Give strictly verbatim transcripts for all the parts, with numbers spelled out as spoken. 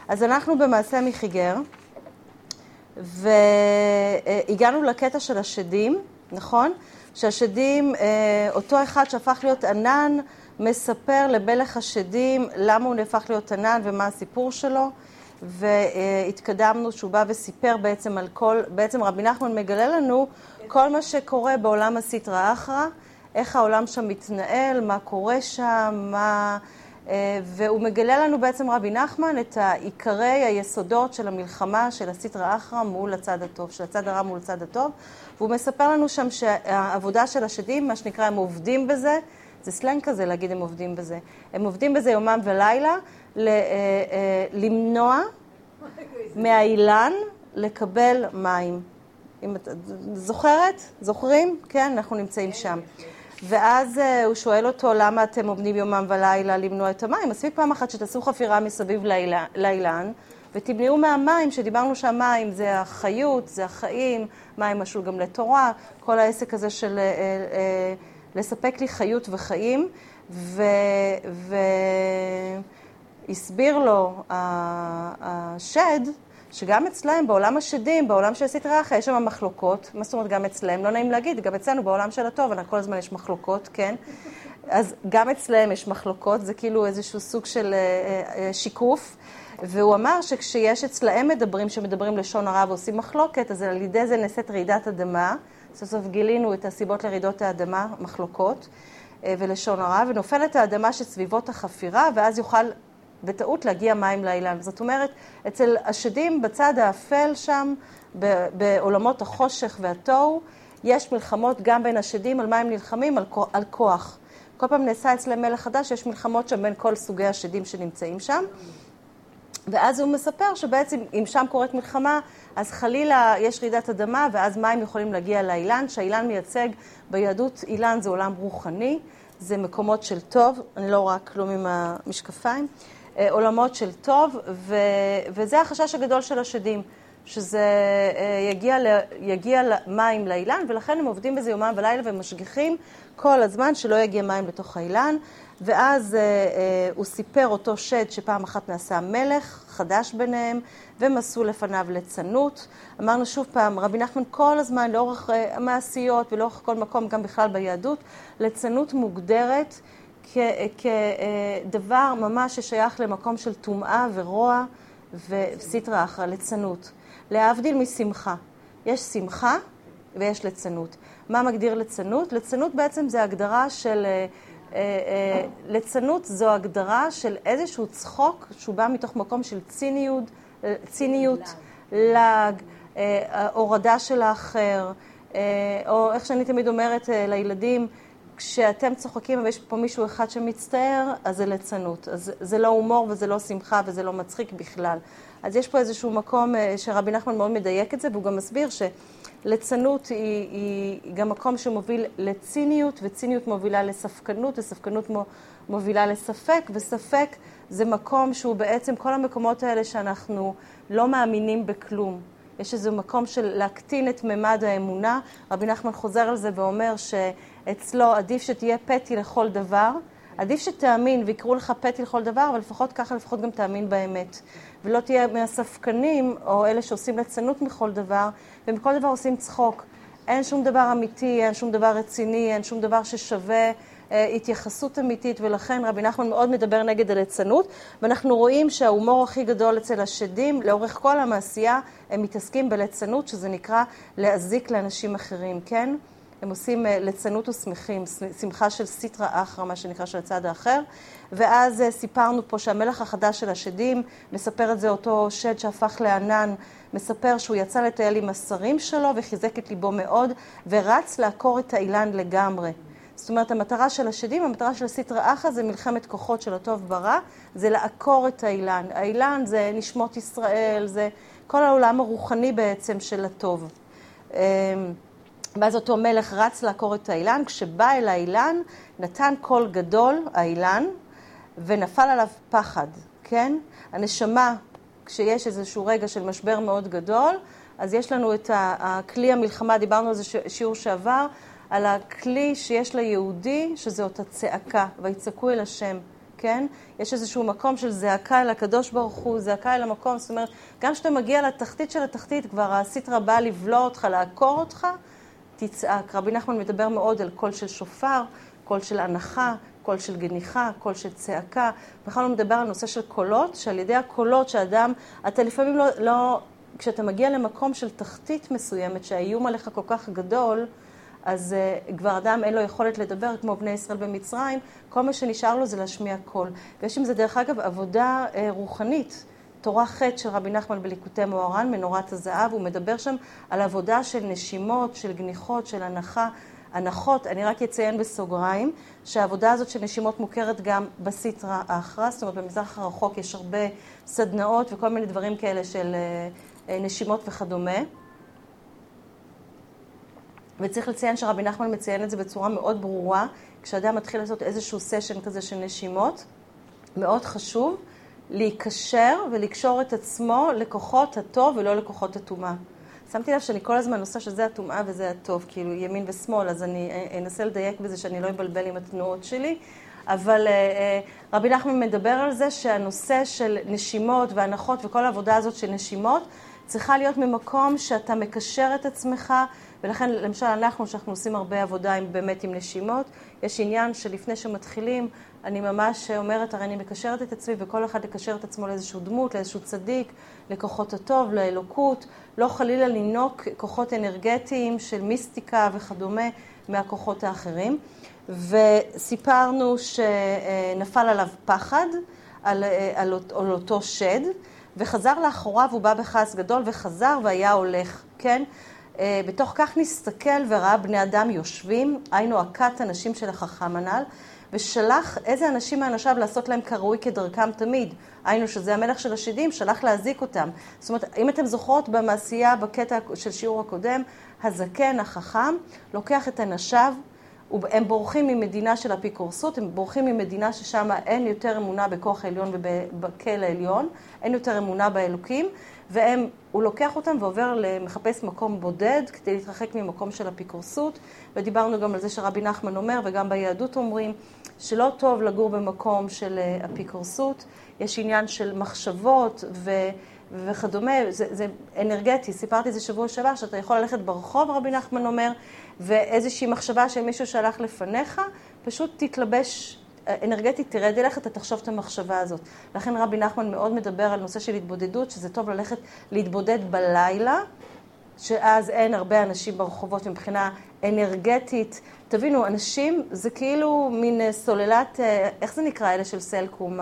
אז אנחנו במעשה מחיגר, והגענו לקטע של השדים, נכון? שהשדים, אותו אחד שהפך להיות ענן, מספר למלך השדים למה הוא נהפך להיות ענן ומה הסיפור שלו, והתקדמנו שהוא בא וסיפר בעצם על כל, בעצם רבי נחמן מגלה לנו כל מה שקורה בעולם הסטרא אחרא, איך העולם שם מתנהל, מה קורה שם, מה... והוא מגלה לנו בעצם רבי נחמן את העיקרי היסודות של המלחמה של הסטרא אחרא מול הצד הטוב, של הצד הרע מול הצד הטוב, והוא מספר לנו שם שהעבודה של השדים, מה שנקרא, הם עובדים בזה, זה סלנג כזה להגיד הם עובדים בזה, הם עובדים בזה יומם ולילה, למנוע מהאילן לקבל מים. אם את זוכרת? זוכרים? כן, אנחנו נמצאים שם. ואז הוא שואל אותו למה אתם עובדים יומם ולילה למנוע את המים. מספיק פעם אחת שתעשו חפירה מסביב לאילן, ותמנעו מהמים, שדיברנו שהמים זה החיות, זה החיים, מים משהו גם לתורה, כל העסק הזה של לספק לי חיות וחיים, והסביר לו השד, שגם אצלהם, בעולם השדים, בעולם של סטרא אחרא, יש שם מחלוקות. מה זאת אומרת גם אצלהם? לא נעים להגיד, גם אצלנו בעולם של הטוב, כל הזמן יש מחלוקות, כן? אז גם אצלהם יש מחלוקות, זה כאילו איזשהו סוג של שיקוף. והוא אמר שכשיש אצלהם מדברים, שמדברים לשון הרע ועושים מחלוקת, אז על ידי זה נעשית רעידת אדמה. סוף סוף גילינו את הסיבות לרעידות האדמה, מחלוקות ולשון הרע, ונופלת האדמה שסביבות החפירה, ואז יוכל בטעות להגיע מים לאילן. זאת אומרת, אצל השדים בצד האפל שם, בעולמות החושך והתוהו, יש מלחמות גם בין השדים, על מה הם נלחמים? על, על כוח. כל פעם נעשה אצלם מלך חדש, יש מלחמות שם בין כל סוגי השדים שנמצאים שם. ואז הוא מספר שבעצם אם שם קורית מלחמה, אז חלילה יש רעידת אדמה, ואז מים יכולים להגיע לאילן, שהאילן מייצג ביהדות, אילן זה עולם רוחני, זה מקומות של טוב, אני לא רואה כלום עם המשקפיים, עולמות של טוב, ו, וזה החשש הגדול של השדים, שזה יגיע, יגיע מים לאילן, ולכן הם עובדים בזה יומם ולילה ומשגיחים כל הזמן שלא יגיע מים לתוך האילן, ואז אה, אה, הוא סיפר אותו שד שפעם אחת נעשה מלך חדש ביניהם, והם עשו לפניו ליצנות. אמרנו שוב פעם, רבי נחמן כל הזמן לאורך אה, המעשיות ולאורך כל מקום, גם בכלל ביהדות, ליצנות מוגדרת כדבר ממש ששייך למקום של טומאה ורוע וסטרא אחרא, ליצנות. להבדיל משמחה. יש שמחה ויש ליצנות. מה מגדיר ליצנות? ליצנות בעצם זה הגדרה של... ליצנות זו הגדרה של איזשהו צחוק שהוא בא מתוך מקום של ציניות, ציניות, לעג, הורדה של האחר, או איך שאני תמיד אומרת לילדים, כשאתם צוחקים ויש פה מישהו אחד שמצטער, אז זה ליצנות. אז זה לא הומור וזה לא שמחה וזה לא מצחיק בכלל. אז יש פה איזשהו מקום שרבי נחמן מאוד מדייק את זה, והוא גם מסביר שליצנות היא, היא גם מקום שמוביל לציניות, וציניות מובילה לספקנות, וספקנות מובילה לספק, וספק זה מקום שהוא בעצם כל המקומות האלה שאנחנו לא מאמינים בכלום. יש איזה מקום של להקטין את ממד האמונה. רבי נחמן חוזר על זה ואומר שאצלו עדיף שתהיה פתי לכל דבר, עדיף שתאמין ויקראו לך פתי לכל דבר, אבל לפחות ככה לפחות גם תאמין באמת. ולא תהיה מהספקנים, או אלה שעושים ליצנות מכל דבר, ומכל דבר עושים צחוק. אין שום דבר אמיתי, אין שום דבר רציני, אין שום דבר ששווה אה, התייחסות אמיתית, ולכן רבי נחמן מאוד מדבר נגד הליצנות, ואנחנו רואים שההומור הכי גדול אצל השדים, לאורך כל המעשייה, הם מתעסקים בליצנות, שזה נקרא להזיק לאנשים אחרים, כן? הם עושים ליצנות ושמחים, שמחה של סטרא אחרא, מה שנקרא של הצד האחר. ואז סיפרנו פה שהמלך החדש של השדים, מספר את זה אותו שד שהפך לענן, מספר שהוא יצא לטייל עם השרים שלו וחיזק את ליבו מאוד, ורץ לעקור את האילן לגמרי. זאת אומרת, המטרה של השדים, המטרה של סטרא אחרא זה מלחמת כוחות של הטוב ברע, זה לעקור את האילן. האילן זה נשמות ישראל, זה כל העולם הרוחני בעצם של הטוב. ואז אותו מלך רץ לעקור את האילן, כשבא אל האילן, נתן קול גדול, האילן, ונפל עליו פחד, כן? הנשמה, כשיש איזשהו רגע של משבר מאוד גדול, אז יש לנו את הכלי המלחמה, דיברנו על זה שיעור שעבר, על הכלי שיש ליהודי, שזה אותה צעקה, ויצעקו אל השם, כן? יש איזשהו מקום של זעקה אל הקדוש ברוך הוא, זעקה אל המקום, זאת אומרת, גם כשאתה מגיע לתחתית של התחתית, כבר הסטרה באה לבלוע אותך, לעקור אותך, תצעק. רבי נחמן מדבר מאוד על קול של שופר, קול של הנחה, קול של גניחה, קול של צעקה. בכלל הוא מדבר על נושא של קולות, שעל ידי הקולות שאדם, אתה לפעמים לא, לא, כשאתה מגיע למקום של תחתית מסוימת, שהאיום עליך כל כך גדול, אז uh, כבר אדם אין לו יכולת לדבר כמו בני ישראל במצרים, כל מה שנשאר לו זה להשמיע קול. ויש עם זה דרך אגב עבודה uh, רוחנית, תורה ח' של רבי נחמן בליקוטי מוהר"ן, מנורת הזהב, הוא מדבר שם על עבודה של נשימות, של גניחות, של הנחה, הנחות. אני רק אציין בסוגריים שהעבודה הזאת של נשימות מוכרת גם בסטרא אחרא, זאת אומרת במזרח הרחוק יש הרבה סדנאות וכל מיני דברים כאלה של uh, נשימות וכדומה. וצריך לציין שרבי נחמן מציין את זה בצורה מאוד ברורה, כשאדם מתחיל לעשות איזשהו סשן כזה של נשימות, מאוד חשוב להיקשר ולקשור את עצמו לכוחות הטוב ולא לכוחות הטומאה. שמתי לב שאני כל הזמן עושה שזה הטומאה וזה הטוב, כאילו ימין ושמאל, אז אני אנסה לדייק בזה שאני לא אבלבל עם התנועות שלי, אבל רבי נחמן מדבר על זה שהנושא של נשימות והנחות וכל העבודה הזאת של נשימות, צריכה להיות ממקום שאתה מקשר את עצמך, ולכן למשל אנחנו, שאנחנו עושים הרבה עבודה עם, באמת עם נשימות, יש עניין שלפני שמתחילים, אני ממש אומרת, הרי אני מקשרת את עצמי, וכל אחד לקשר את עצמו לאיזשהו דמות, לאיזשהו צדיק, לכוחות הטוב, לאלוקות, לא חלילה לנוק כוחות אנרגטיים של מיסטיקה וכדומה מהכוחות האחרים. וסיפרנו שנפל עליו פחד על, על, על אותו שד, וחזר לאחוריו, הוא בא בכעס גדול וחזר והיה הולך, כן? בתוך כך נסתכל וראה בני אדם יושבים, היינו הכת אנשים של החכם הנ"ל, ושלח איזה אנשים מאנשיו לעשות להם קרוי כדרכם תמיד. היינו שזה המלך של השדים, שלח להזיק אותם. זאת אומרת, אם אתם זוכרות במעשייה, בקטע של שיעור הקודם, הזקן, החכם, לוקח את אנשיו, הם בורחים ממדינה של אפיקורסות, הם בורחים ממדינה ששם אין יותר אמונה בכוח העליון ובכל העליון, אין יותר אמונה באלוקים, והוא לוקח אותם ועובר למחפש מקום בודד כדי להתרחק ממקום של אפיקורסות, ודיברנו גם על זה שרבי נחמן אומר, וגם ביהדות אומרים, שלא טוב לגור במקום של אפיקורסות, יש עניין של מחשבות ו... וכדומה, זה, זה אנרגטי, סיפרתי את זה שבוע שעבר, שאתה יכול ללכת ברחוב, רבי נחמן אומר, ואיזושהי מחשבה שמישהו שהלך לפניך, פשוט תתלבש אנרגטית, תרד אליך, אתה תחשוב את המחשבה הזאת. לכן רבי נחמן מאוד מדבר על נושא של התבודדות, שזה טוב ללכת להתבודד בלילה, שאז אין הרבה אנשים ברחובות מבחינה אנרגטית. תבינו, אנשים זה כאילו מין סוללת, איך זה נקרא, אלה של סלקום,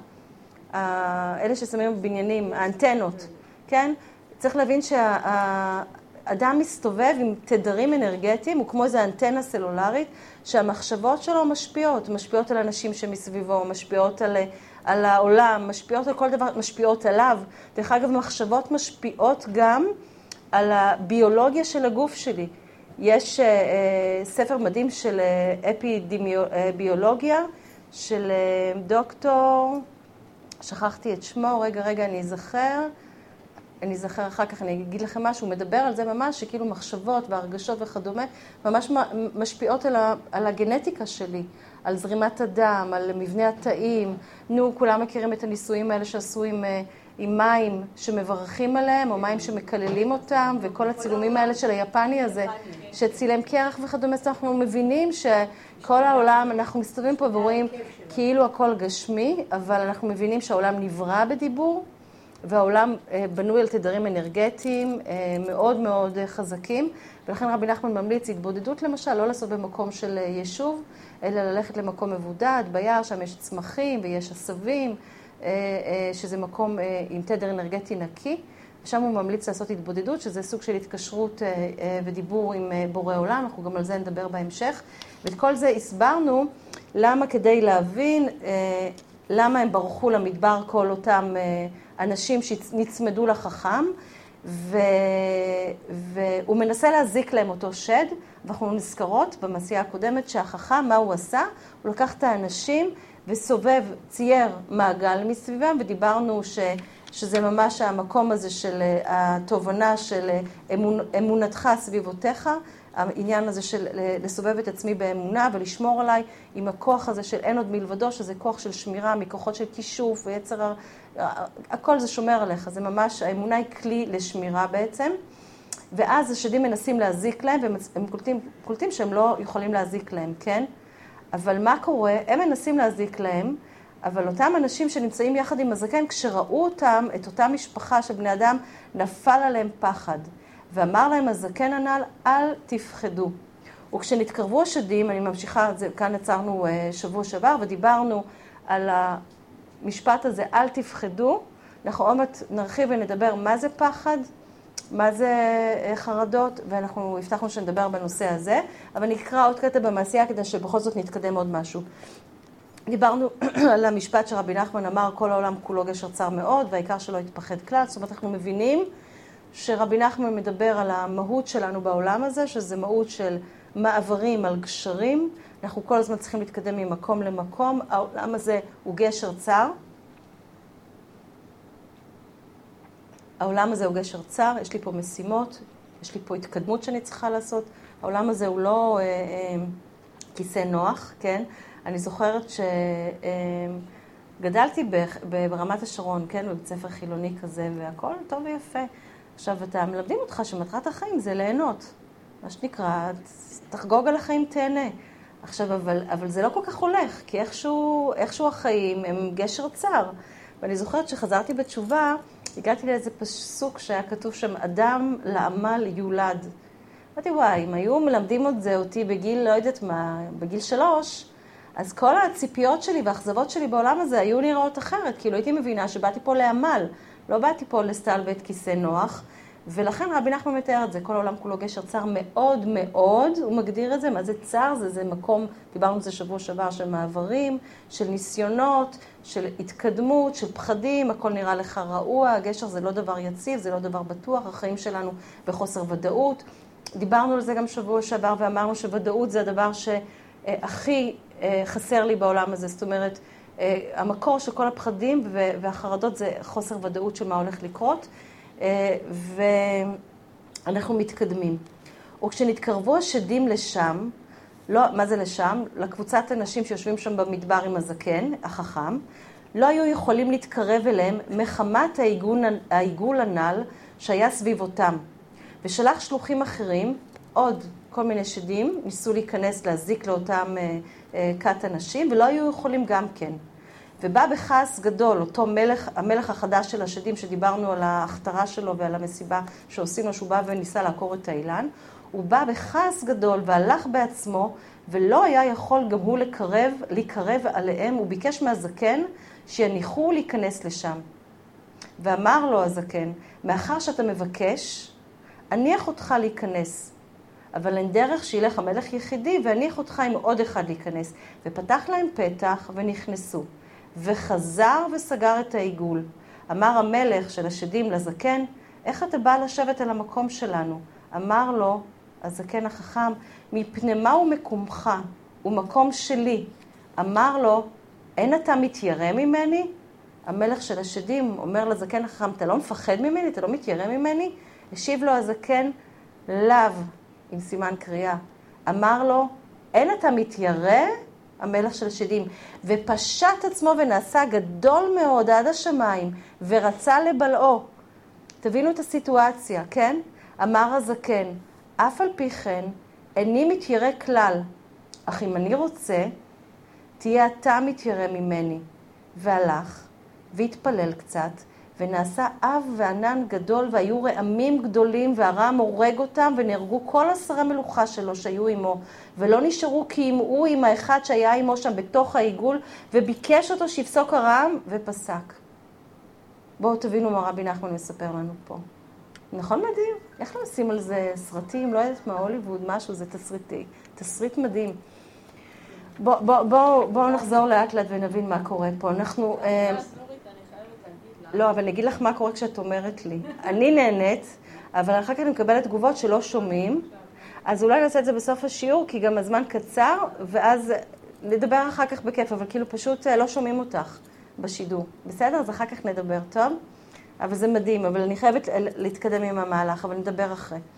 אלה ששמים בבניינים, האנטנות, כן? צריך להבין שהאדם מסתובב עם תדרים אנרגטיים, הוא כמו איזו אנטנה סלולרית, שהמחשבות שלו משפיעות, משפיעות על אנשים שמסביבו, משפיעות על, על העולם, משפיעות על כל דבר, משפיעות עליו. דרך אגב, מחשבות משפיעות גם על הביולוגיה של הגוף שלי. יש אה, ספר מדהים של אפידמיולוגיה, של אה, דוקטור... שכחתי את שמו, רגע, רגע, אני אזכר, אני אזכר אחר כך, אני אגיד לכם משהו, הוא מדבר על זה ממש, שכאילו מחשבות והרגשות וכדומה, ממש משפיעות על, ה, על הגנטיקה שלי, על זרימת הדם, על מבנה התאים. נו, כולם מכירים את הניסויים האלה שעשו עם, עם מים שמברכים עליהם, או מים שמקללים אותם, וכל הצילומים האלה של היפני הזה, שצילם קרח וכדומה, אנחנו מבינים שכל העולם, אנחנו מסתובבים פה ורואים כאילו הכל גשמי, אבל אנחנו מבינים שהעולם נברא בדיבור, והעולם בנוי על תדרים אנרגטיים מאוד מאוד חזקים, ולכן רבי נחמן ממליץ התבודדות למשל, לא לעשות במקום של יישוב, אלא ללכת למקום מבודד, ביער, שם יש צמחים ויש עשבים, שזה מקום עם תדר אנרגטי נקי, ושם הוא ממליץ לעשות התבודדות, שזה סוג של התקשרות ודיבור עם בורא עולם, אנחנו גם על זה נדבר בהמשך, ואת כל זה הסברנו למה כדי להבין למה הם ברחו למדבר כל אותם אנשים שנצמדו לחכם, ו... והוא מנסה להזיק להם אותו שד, ואנחנו נזכרות במעשייה הקודמת שהחכם, מה הוא עשה? הוא לקח את האנשים וסובב, צייר מעגל מסביבם, ודיברנו ש... שזה ממש המקום הזה של התובנה של אמונ... אמונתך סביבותיך, העניין הזה של לסובב את עצמי באמונה ולשמור עליי עם הכוח הזה של אין עוד מלבדו, שזה כוח של שמירה, מכוחות של כישוף ויצר, הכל זה שומר עליך, זה ממש, האמונה היא כלי לשמירה בעצם, ואז השדים מנסים להזיק להם, והם קולטים, קולטים שהם לא יכולים להזיק להם, כן? אבל מה קורה? הם מנסים להזיק להם, אבל אותם אנשים שנמצאים יחד עם הזקן, כשראו אותם, את אותה משפחה של בני אדם, נפל עליהם פחד. ואמר להם הזקן הנ"ל, אל תפחדו. וכשנתקרבו השדים, אני ממשיכה, זה, כאן עצרנו שבוע שעבר, ודיברנו על המשפט הזה, אל תפחדו. אנחנו עוד מעט נרחיב ונדבר מה זה פחד, מה זה חרדות, ואנחנו הבטחנו שנדבר בנושא הזה, אבל נקרא עוד קטע במעשייה כדי שבכל זאת נתקדם עוד משהו. דיברנו על המשפט שרבי נחמן אמר, כל העולם כולו גשר צר מאוד, והעיקר שלא יתפחד כלל. זאת אומרת, אנחנו מבינים שרבי נחמן מדבר על המהות שלנו בעולם הזה, שזה מהות של מעברים על גשרים. אנחנו כל הזמן צריכים להתקדם ממקום למקום. העולם הזה הוא גשר צר. העולם הזה הוא גשר צר, יש לי פה משימות, יש לי פה התקדמות שאני צריכה לעשות. העולם הזה הוא לא אה, אה, כיסא נוח, כן? אני זוכרת שגדלתי ברמת השרון, כן, בבית ספר חילוני כזה, והכל טוב ויפה. עכשיו, אתה מלמדים אותך שמטרת החיים זה ליהנות. מה שנקרא, תחגוג על החיים, תהנה. עכשיו, אבל, אבל זה לא כל כך הולך, כי איכשהו, איכשהו החיים הם גשר צר. ואני זוכרת שחזרתי בתשובה, הגעתי לאיזה פסוק שהיה כתוב שם, אדם לעמל יולד. אמרתי, וואי, אם היו מלמדים את זה אותי בגיל, לא יודעת מה, בגיל שלוש, אז כל הציפיות שלי והאכזבות שלי בעולם הזה היו נראות אחרת, כאילו הייתי מבינה שבאתי פה לעמל, לא באתי פה לסתלבט כיסא נוח, ולכן רבי נחמן מתאר את זה, כל העולם כולו גשר צר מאוד מאוד, הוא מגדיר את זה, מה זה צר? זה, זה מקום, דיברנו על זה שבוע שעבר, של מעברים, של ניסיונות, של התקדמות, של פחדים, הכל נראה לך רעוע, הגשר זה לא דבר יציב, זה לא דבר בטוח, החיים שלנו בחוסר ודאות. דיברנו על זה גם שבוע שעבר ואמרנו שוודאות זה הדבר שהכי חסר לי בעולם הזה, זאת אומרת, המקור של כל הפחדים והחרדות זה חוסר ודאות של מה הולך לקרות, ואנחנו מתקדמים. וכשנתקרבו השדים לשם, לא, מה זה לשם? לקבוצת אנשים שיושבים שם במדבר עם הזקן, החכם, לא היו יכולים להתקרב אליהם מחמת העיגול, העיגול הנ"ל שהיה סביב אותם. ושלח שלוחים אחרים, עוד כל מיני שדים, ניסו להיכנס, להזיק לאותם כת אנשים, ולא היו יכולים גם כן. ובא בכעס גדול, אותו מלך, המלך החדש של השדים, שדיברנו על ההכתרה שלו ועל המסיבה שעושים לו, שהוא בא וניסה לעקור את האילן, הוא בא בכעס גדול והלך בעצמו, ולא היה יכול גם הוא לקרב, לקרב עליהם, הוא ביקש מהזקן שיניחו להיכנס לשם. ואמר לו הזקן, מאחר שאתה מבקש, אניח אותך להיכנס, אבל אין דרך שילך המלך יחידי, ואניח אותך עם עוד אחד להיכנס. ופתח להם פתח ונכנסו, וחזר וסגר את העיגול. אמר המלך של השדים לזקן, איך אתה בא לשבת על המקום שלנו? אמר לו, הזקן החכם, מפני מה הוא מקומך? הוא מקום שלי. אמר לו, אין אתה מתיירא ממני? המלך של השדים אומר לזקן החכם, אתה לא מפחד ממני? אתה לא מתיירא ממני? השיב לו הזקן, לאו, עם סימן קריאה. אמר לו, אין אתה מתיירא? המלך של השדים, ופשט עצמו ונעשה גדול מאוד עד השמיים, ורצה לבלעו. תבינו את הסיטואציה, כן? אמר הזקן, אף על פי כן, איני מתיירא כלל, אך אם אני רוצה, תהיה אתה מתיירא ממני. והלך, והתפלל קצת, ונעשה אב וענן גדול, והיו רעמים גדולים, והרעם הורג אותם, ונהרגו כל עשרה מלוכה שלו שהיו עמו, ולא נשארו כי ימאו עם האחד שהיה עמו שם בתוך העיגול, וביקש אותו שיפסוק הרעם, ופסק. בואו תבינו מה רבי נחמן מספר לנו פה. נכון מדהים? איך לא עושים על זה סרטים? לא יודעת מה, הוליווד, משהו, זה תסריטי. תסריט מדהים. בואו בוא, בוא, בוא נחזור לאט לאט ונבין מה קורה פה. אנחנו... לא, אבל אני אגיד לך מה קורה כשאת אומרת לי. אני נהנית, אבל אחר כך אני מקבלת תגובות שלא שומעים, אז אולי נעשה את זה בסוף השיעור, כי גם הזמן קצר, ואז נדבר אחר כך בכיף, אבל כאילו פשוט לא שומעים אותך בשידור. בסדר? אז אחר כך נדבר, טוב? אבל זה מדהים, אבל אני חייבת להתקדם עם המהלך, אבל נדבר אחרי.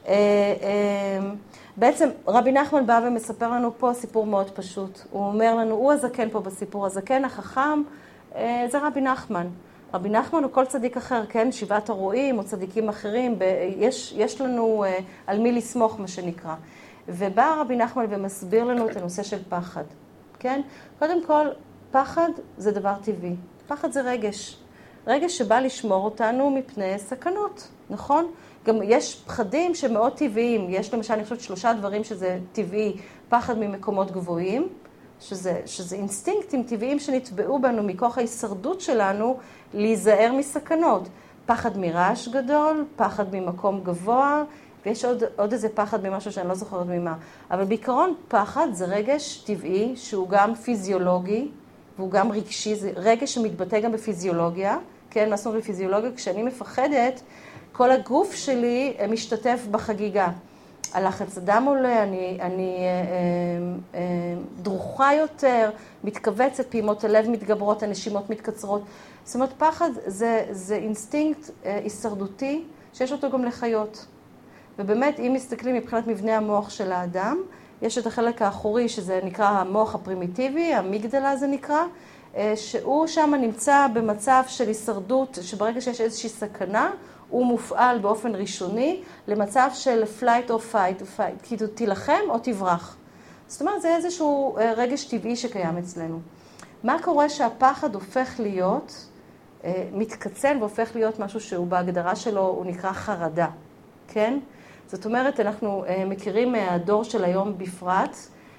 בעצם רבי נחמן בא ומספר לנו פה סיפור מאוד פשוט. הוא אומר לנו, הוא הזקן פה בסיפור, הזקן החכם, זה רבי נחמן. רבי נחמן הוא כל צדיק אחר, כן? שבעת הרועים או צדיקים אחרים, יש, יש לנו על מי לסמוך, מה שנקרא. ובא רבי נחמן ומסביר לנו את הנושא של פחד, כן? קודם כל, פחד זה דבר טבעי. פחד זה רגש. רגש שבא לשמור אותנו מפני סכנות, נכון? גם יש פחדים שמאוד טבעיים. יש למשל, אני חושבת, שלושה דברים שזה טבעי. פחד ממקומות גבוהים, שזה, שזה אינסטינקטים טבעיים שנטבעו בנו מכוח ההישרדות שלנו להיזהר מסכנות. פחד מרעש גדול, פחד ממקום גבוה, ויש עוד, עוד איזה פחד ממשהו שאני לא זוכרת ממה. אבל בעיקרון פחד זה רגש טבעי שהוא גם פיזיולוגי, והוא גם רגשי, זה רגש שמתבטא גם בפיזיולוגיה. כן, מה זאת אומרת בפיזיולוגיה? כשאני מפחדת, כל הגוף שלי משתתף בחגיגה. הלחץ הדם עולה, אני, אני אה, אה, דרוכה יותר, מתכווצת, פעימות הלב מתגברות, הנשימות מתקצרות. זאת אומרת, פחד זה, זה אינסטינקט אה, הישרדותי שיש אותו גם לחיות. ובאמת, אם מסתכלים מבחינת מבנה המוח של האדם, יש את החלק האחורי, שזה נקרא המוח הפרימיטיבי, המיגדלה זה נקרא, שהוא שם נמצא במצב של הישרדות, שברגע שיש איזושהי סכנה, הוא מופעל באופן ראשוני למצב של flight or fight, fight, כאילו תילחם או תברח. זאת אומרת, זה איזשהו רגש טבעי שקיים אצלנו. מה קורה שהפחד הופך להיות, מתקצן והופך להיות משהו שהוא בהגדרה שלו, הוא נקרא חרדה, כן? זאת אומרת, אנחנו מכירים מהדור של היום בפרט,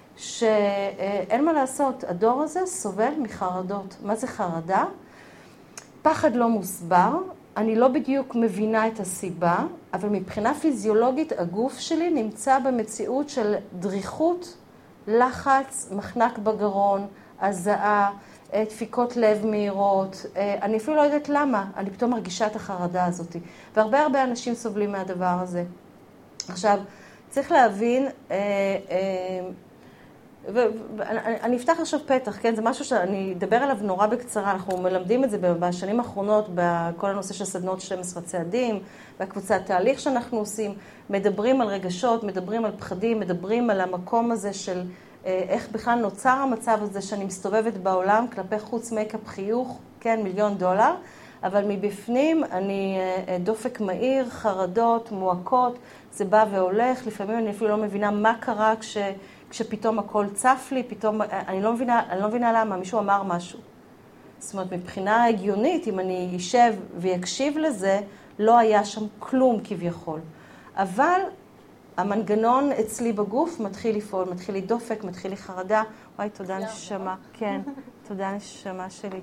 שאין מה לעשות, הדור הזה סובל מחרדות. מה זה חרדה? פחד לא מוסבר, אני לא בדיוק מבינה את הסיבה, אבל מבחינה פיזיולוגית הגוף שלי נמצא במציאות של דריכות, לחץ, מחנק בגרון, הזעה, דפיקות לב מהירות. אני אפילו לא יודעת למה, אני פתאום מרגישה את החרדה הזאת. והרבה הרבה אנשים סובלים מהדבר הזה. עכשיו, צריך להבין, ואני אפתח עכשיו פתח, כן? זה משהו שאני אדבר עליו נורא בקצרה, אנחנו מלמדים את זה בשנים האחרונות, בכל הנושא של סדנות שנים עשר צעדים, בקבוצת תהליך שאנחנו עושים, מדברים על רגשות, מדברים על פחדים, מדברים על המקום הזה של איך בכלל נוצר המצב הזה שאני מסתובבת בעולם, כלפי חוץ מייקאפ חיוך, כן, מיליון דולר, אבל מבפנים אני דופק מהיר, חרדות, מועקות, זה בא והולך, לפעמים אני אפילו לא מבינה מה קרה כש... כשפתאום הכל צף לי, פתאום, אני לא מבינה, אני לא מבינה למה, מישהו אמר משהו. זאת אומרת, מבחינה הגיונית, אם אני יישב ויקשיב לזה, לא היה שם כלום כביכול. אבל המנגנון אצלי בגוף מתחיל לפעול, מתחיל לדופק, מתחיל לחרדה. וואי, תודה נשמה. כן, תודה נשמה שלי.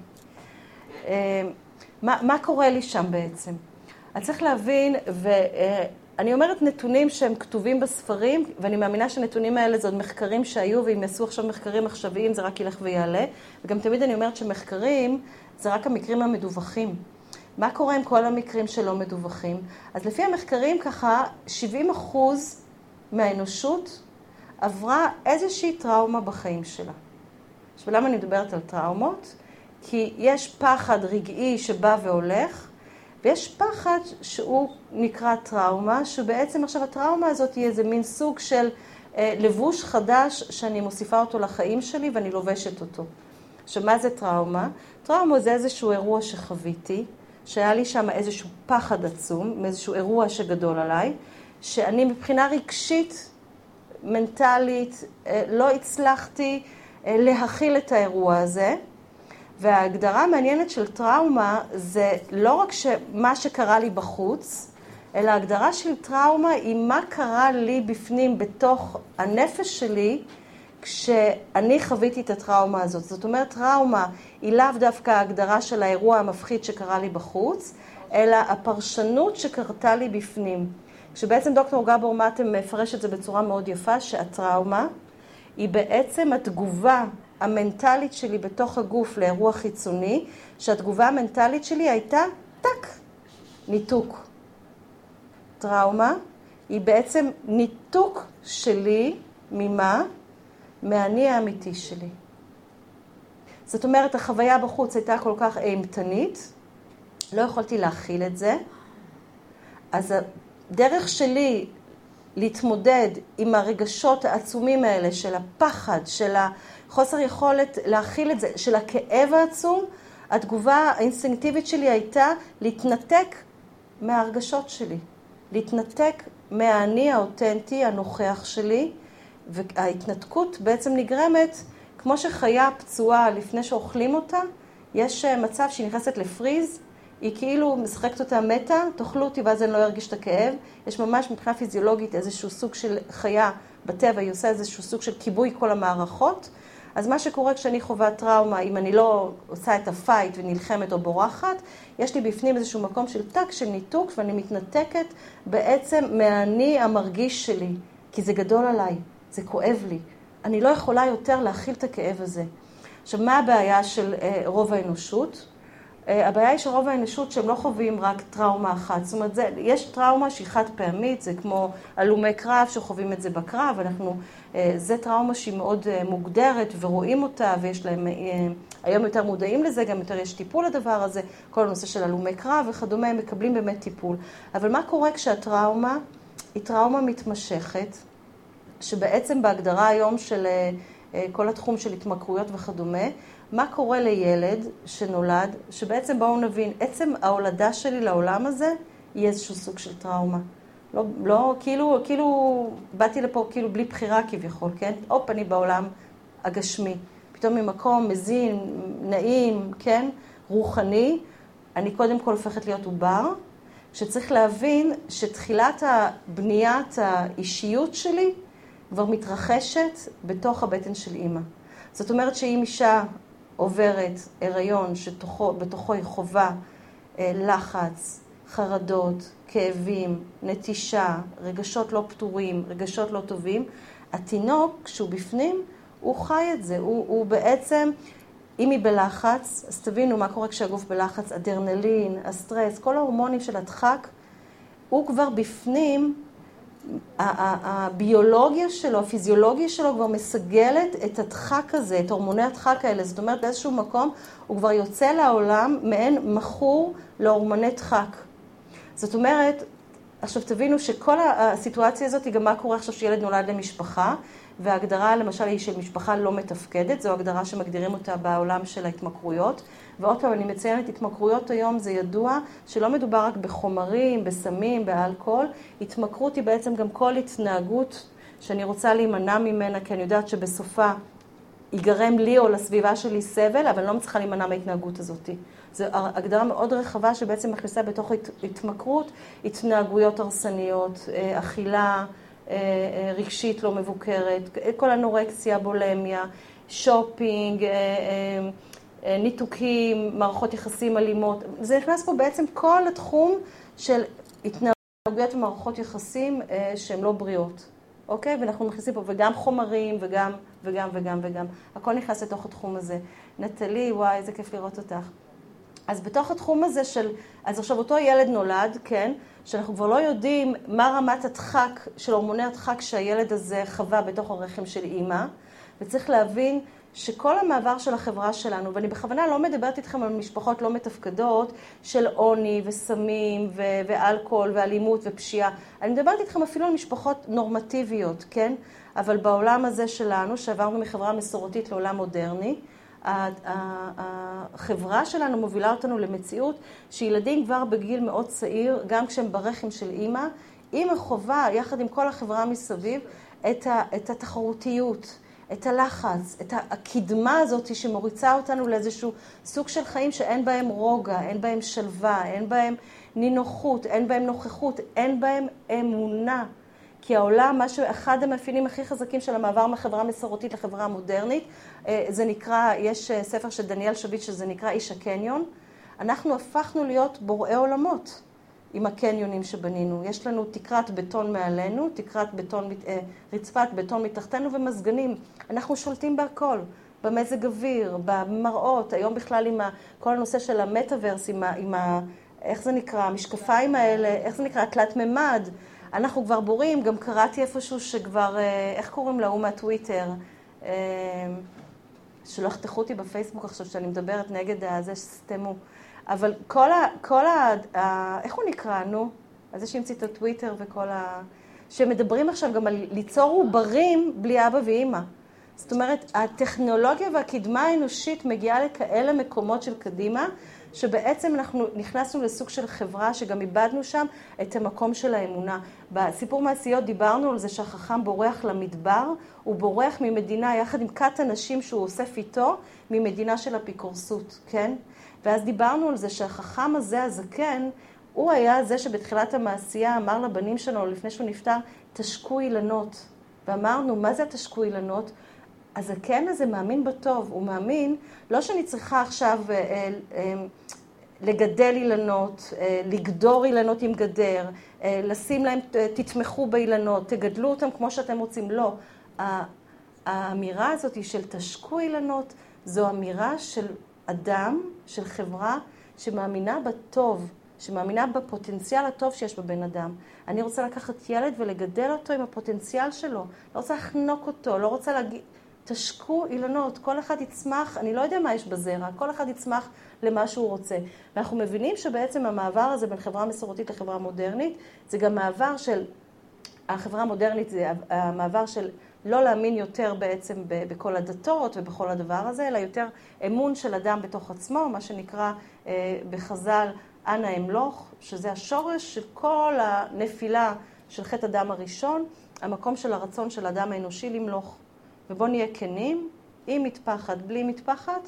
מה, מה קורה לי שם בעצם? אני צריך להבין, ו... אני אומרת נתונים שהם כתובים בספרים, ואני מאמינה שהנתונים האלה זה עוד מחקרים שהיו, ואם יעשו עכשיו מחקרים עכשוויים זה רק ילך ויעלה. וגם תמיד אני אומרת שמחקרים זה רק המקרים המדווחים. מה קורה עם כל המקרים שלא מדווחים? אז לפי המחקרים ככה, שבעים אחוז מהאנושות עברה איזושהי טראומה בחיים שלה. עכשיו, למה אני מדברת על טראומות? כי יש פחד רגעי שבא והולך, ויש פחד שהוא נקרא טראומה, שבעצם עכשיו הטראומה הזאת היא איזה מין סוג של אה, לבוש חדש שאני מוסיפה אותו לחיים שלי ואני לובשת אותו. עכשיו, מה זה טראומה? טראומה זה איזשהו אירוע שחוויתי, שהיה לי שם איזשהו פחד עצום, מאיזשהו אירוע שגדול עליי, שאני מבחינה רגשית, מנטלית, אה, לא הצלחתי אה, להכיל את האירוע הזה, וההגדרה המעניינת של טראומה זה לא רק מה שקרה לי בחוץ, אלא ההגדרה של טראומה היא מה קרה לי בפנים, בתוך הנפש שלי, כשאני חוויתי את הטראומה הזאת. זאת אומרת, טראומה היא לאו דווקא ההגדרה של האירוע המפחיד שקרה לי בחוץ, אלא הפרשנות שקרתה לי בפנים. כשבעצם דוקטור גבור מאטם מפרש את זה בצורה מאוד יפה, שהטראומה היא בעצם התגובה המנטלית שלי בתוך הגוף לאירוע חיצוני, שהתגובה המנטלית שלי הייתה טק, ניתוק. טראומה היא בעצם ניתוק שלי ממה? מהאני האמיתי שלי. זאת אומרת, החוויה בחוץ הייתה כל כך אימתנית, לא יכולתי להכיל את זה, אז הדרך שלי להתמודד עם הרגשות העצומים האלה של הפחד, של החוסר יכולת להכיל את זה, של הכאב העצום, התגובה האינסטינקטיבית שלי הייתה להתנתק מההרגשות שלי, להתנתק מהאני האותנטי, הנוכח שלי, וההתנתקות בעצם נגרמת, כמו שחיה פצועה לפני שאוכלים אותה, יש מצב שהיא נכנסת לפריז, היא כאילו משחקת אותה מתה, תאכלו אותי ואז אני לא ארגיש את הכאב. יש ממש מבחינה פיזיולוגית איזשהו סוג של חיה בטבע, היא עושה איזשהו סוג של כיבוי כל המערכות. אז מה שקורה כשאני חווה טראומה, אם אני לא עושה את הפייט ונלחמת או בורחת, יש לי בפנים איזשהו מקום של טק, של ניתוק, ואני מתנתקת בעצם מהאני המרגיש שלי, כי זה גדול עליי, זה כואב לי. אני לא יכולה יותר להכיל את הכאב הזה. עכשיו, מה הבעיה של אה, רוב האנושות? אה, הבעיה היא של רוב האנושות שהם לא חווים רק טראומה אחת. זאת אומרת, זה, יש טראומה שהיא חד פעמית, זה כמו הלומי קרב שחווים את זה בקרב, אנחנו, אה, זה טראומה שהיא מאוד אה, מוגדרת ורואים אותה, ויש להם, אה, היום יותר מודעים לזה, גם יותר יש טיפול לדבר הזה, כל הנושא של הלומי קרב וכדומה, הם מקבלים באמת טיפול. אבל מה קורה כשהטראומה היא טראומה מתמשכת, שבעצם בהגדרה היום של כל התחום של התמכרויות וכדומה, מה קורה לילד שנולד, שבעצם בואו נבין, עצם ההולדה שלי לעולם הזה, היא איזשהו סוג של טראומה. לא, לא, כאילו, כאילו, באתי לפה כאילו בלי בחירה כביכול, כן? אופ, אני בעולם הגשמי. פתאום ממקום מזין, נעים, כן? רוחני, אני קודם כל הופכת להיות עובר, שצריך להבין שתחילת הבניית האישיות שלי, כבר מתרחשת בתוך הבטן של אימא. זאת אומרת שאם אישה עוברת הריון שבתוכו היא חובה לחץ, חרדות, כאבים, נטישה, רגשות לא פתורים, רגשות לא טובים, התינוק כשהוא בפנים הוא חי את זה, הוא, הוא בעצם, אם היא בלחץ, אז תבינו מה קורה כשהגוף בלחץ, אדרנלין, הסטרס, כל ההורמונים של הדחק, הוא כבר בפנים, הביולוגיה שלו, הפיזיולוגיה שלו כבר מסגלת את הדחק הזה, את הורמוני הדחק האלה. זאת אומרת, באיזשהו מקום הוא כבר יוצא לעולם מעין מכור להורמוני דחק. זאת אומרת, עכשיו תבינו שכל הסיטואציה הזאת היא גם מה קורה עכשיו שילד נולד למשפחה, וההגדרה למשל היא של משפחה לא מתפקדת, זו הגדרה שמגדירים אותה בעולם של ההתמכרויות. ועוד פעם, אני מציינת, התמכרויות היום זה ידוע שלא מדובר רק בחומרים, בסמים, באלכוהול. התמכרות היא בעצם גם כל התנהגות שאני רוצה להימנע ממנה, כי אני יודעת שבסופה ייגרם לי או לסביבה שלי סבל, אבל אני לא מצליחה להימנע מההתנהגות הזאת. זו הגדרה מאוד רחבה שבעצם מכניסה בתוך התמכרות, התנהגויות הרסניות, אכילה, רגשית לא מבוקרת, כל אנורקסיה, בולמיה, שופינג, ניתוקים, מערכות יחסים אלימות. זה נכנס פה בעצם כל התחום של התנהגויות ומערכות יחסים שהן לא בריאות. אוקיי? ואנחנו מכניסים פה וגם חומרים וגם וגם וגם וגם. הכל נכנס לתוך התחום הזה. נטלי, וואי, איזה כיף לראות אותך. אז בתוך התחום הזה של, אז עכשיו אותו ילד נולד, כן, שאנחנו כבר לא יודעים מה רמת הדחק של הורמוני הדחק שהילד הזה חווה בתוך הרחם של אימא, וצריך להבין שכל המעבר של החברה שלנו, ואני בכוונה לא מדברת איתכם על משפחות לא מתפקדות של עוני וסמים ו- ואלכוהול ואלימות ופשיעה, אני מדברת איתכם אפילו על משפחות נורמטיביות, כן? אבל בעולם הזה שלנו, שעברנו מחברה מסורתית לעולם מודרני, החברה שלנו מובילה אותנו למציאות שילדים כבר בגיל מאוד צעיר, גם כשהם ברחם של אימא, אימא חובה יחד עם כל החברה מסביב את, ה, את התחרותיות, את הלחץ, את הקדמה הזאת שמוריצה אותנו לאיזשהו סוג של חיים שאין בהם רוגע, אין בהם שלווה, אין בהם נינוחות, אין בהם נוכחות, אין בהם אמונה. כי העולם, משהו, אחד המאפיינים הכי חזקים של המעבר מהחברה המסורתית לחברה המודרנית, זה נקרא, יש ספר של דניאל שביט שזה נקרא איש הקניון. אנחנו הפכנו להיות בוראי עולמות עם הקניונים שבנינו. יש לנו תקרת בטון מעלינו, תקרת בטון, רצפת בטון מתחתנו ומזגנים. אנחנו שולטים בהכל, במזג אוויר, במראות. היום בכלל עם כל הנושא של המטאברס, עם, עם ה, איך זה נקרא, המשקפיים האלה, איך זה נקרא, תלת ממד. אנחנו כבר בורים, גם קראתי איפשהו שכבר, איך קוראים לה, הוא מהטוויטר, שלא יחתכו אותי בפייסבוק עכשיו שאני מדברת נגד זה שסתמו. אבל כל ה... כל ה... איך הוא נקרא, נו? אז יש שהמציא את הטוויטר וכל ה... שמדברים עכשיו גם על ליצור עוברים בלי אבא ואמא. זאת אומרת, הטכנולוגיה והקדמה האנושית מגיעה לכאלה מקומות של קדימה, שבעצם אנחנו נכנסנו לסוג של חברה שגם איבדנו שם את המקום של האמונה. בסיפור מעשיות דיברנו על זה שהחכם בורח למדבר, הוא בורח ממדינה יחד עם כת אנשים שהוא אוסף איתו, ממדינה של אפיקורסות, כן? ואז דיברנו על זה שהחכם הזה, הזקן, הוא היה זה שבתחילת המעשייה אמר לבנים שלנו, לפני שהוא נפטר, תשקו אילנות. ואמרנו, מה זה התשקו אילנות? הזקן הזה מאמין בטוב, הוא מאמין, לא שאני צריכה עכשיו אה, אה, לגדל אילנות, אה, לגדור אילנות עם גדר, אה, לשים להם, תתמכו באילנות, תגדלו אותם כמו שאתם רוצים, לא. האמירה הזאת של תשקו אילנות, זו אמירה של אדם, של חברה, שמאמינה בטוב, שמאמינה בפוטנציאל הטוב שיש בבן אדם. אני רוצה לקחת ילד ולגדל אותו עם הפוטנציאל שלו, לא רוצה לחנוק אותו, לא רוצה להגיד, תשקו אילנות, כל אחד יצמח, אני לא יודע מה יש בזרע, כל אחד יצמח למה שהוא רוצה. ואנחנו מבינים שבעצם המעבר הזה בין חברה מסורתית לחברה מודרנית, זה גם מעבר של, החברה המודרנית זה המעבר של לא להאמין יותר בעצם בכל הדתות ובכל הדבר הזה, אלא יותר אמון של אדם בתוך עצמו, מה שנקרא בחז"ל אנא אמלוך, שזה השורש של כל הנפילה של חטא אדם הראשון, המקום של הרצון של האדם האנושי למלוך. ובוא נהיה כנים, עם מטפחת, בלי מטפחת,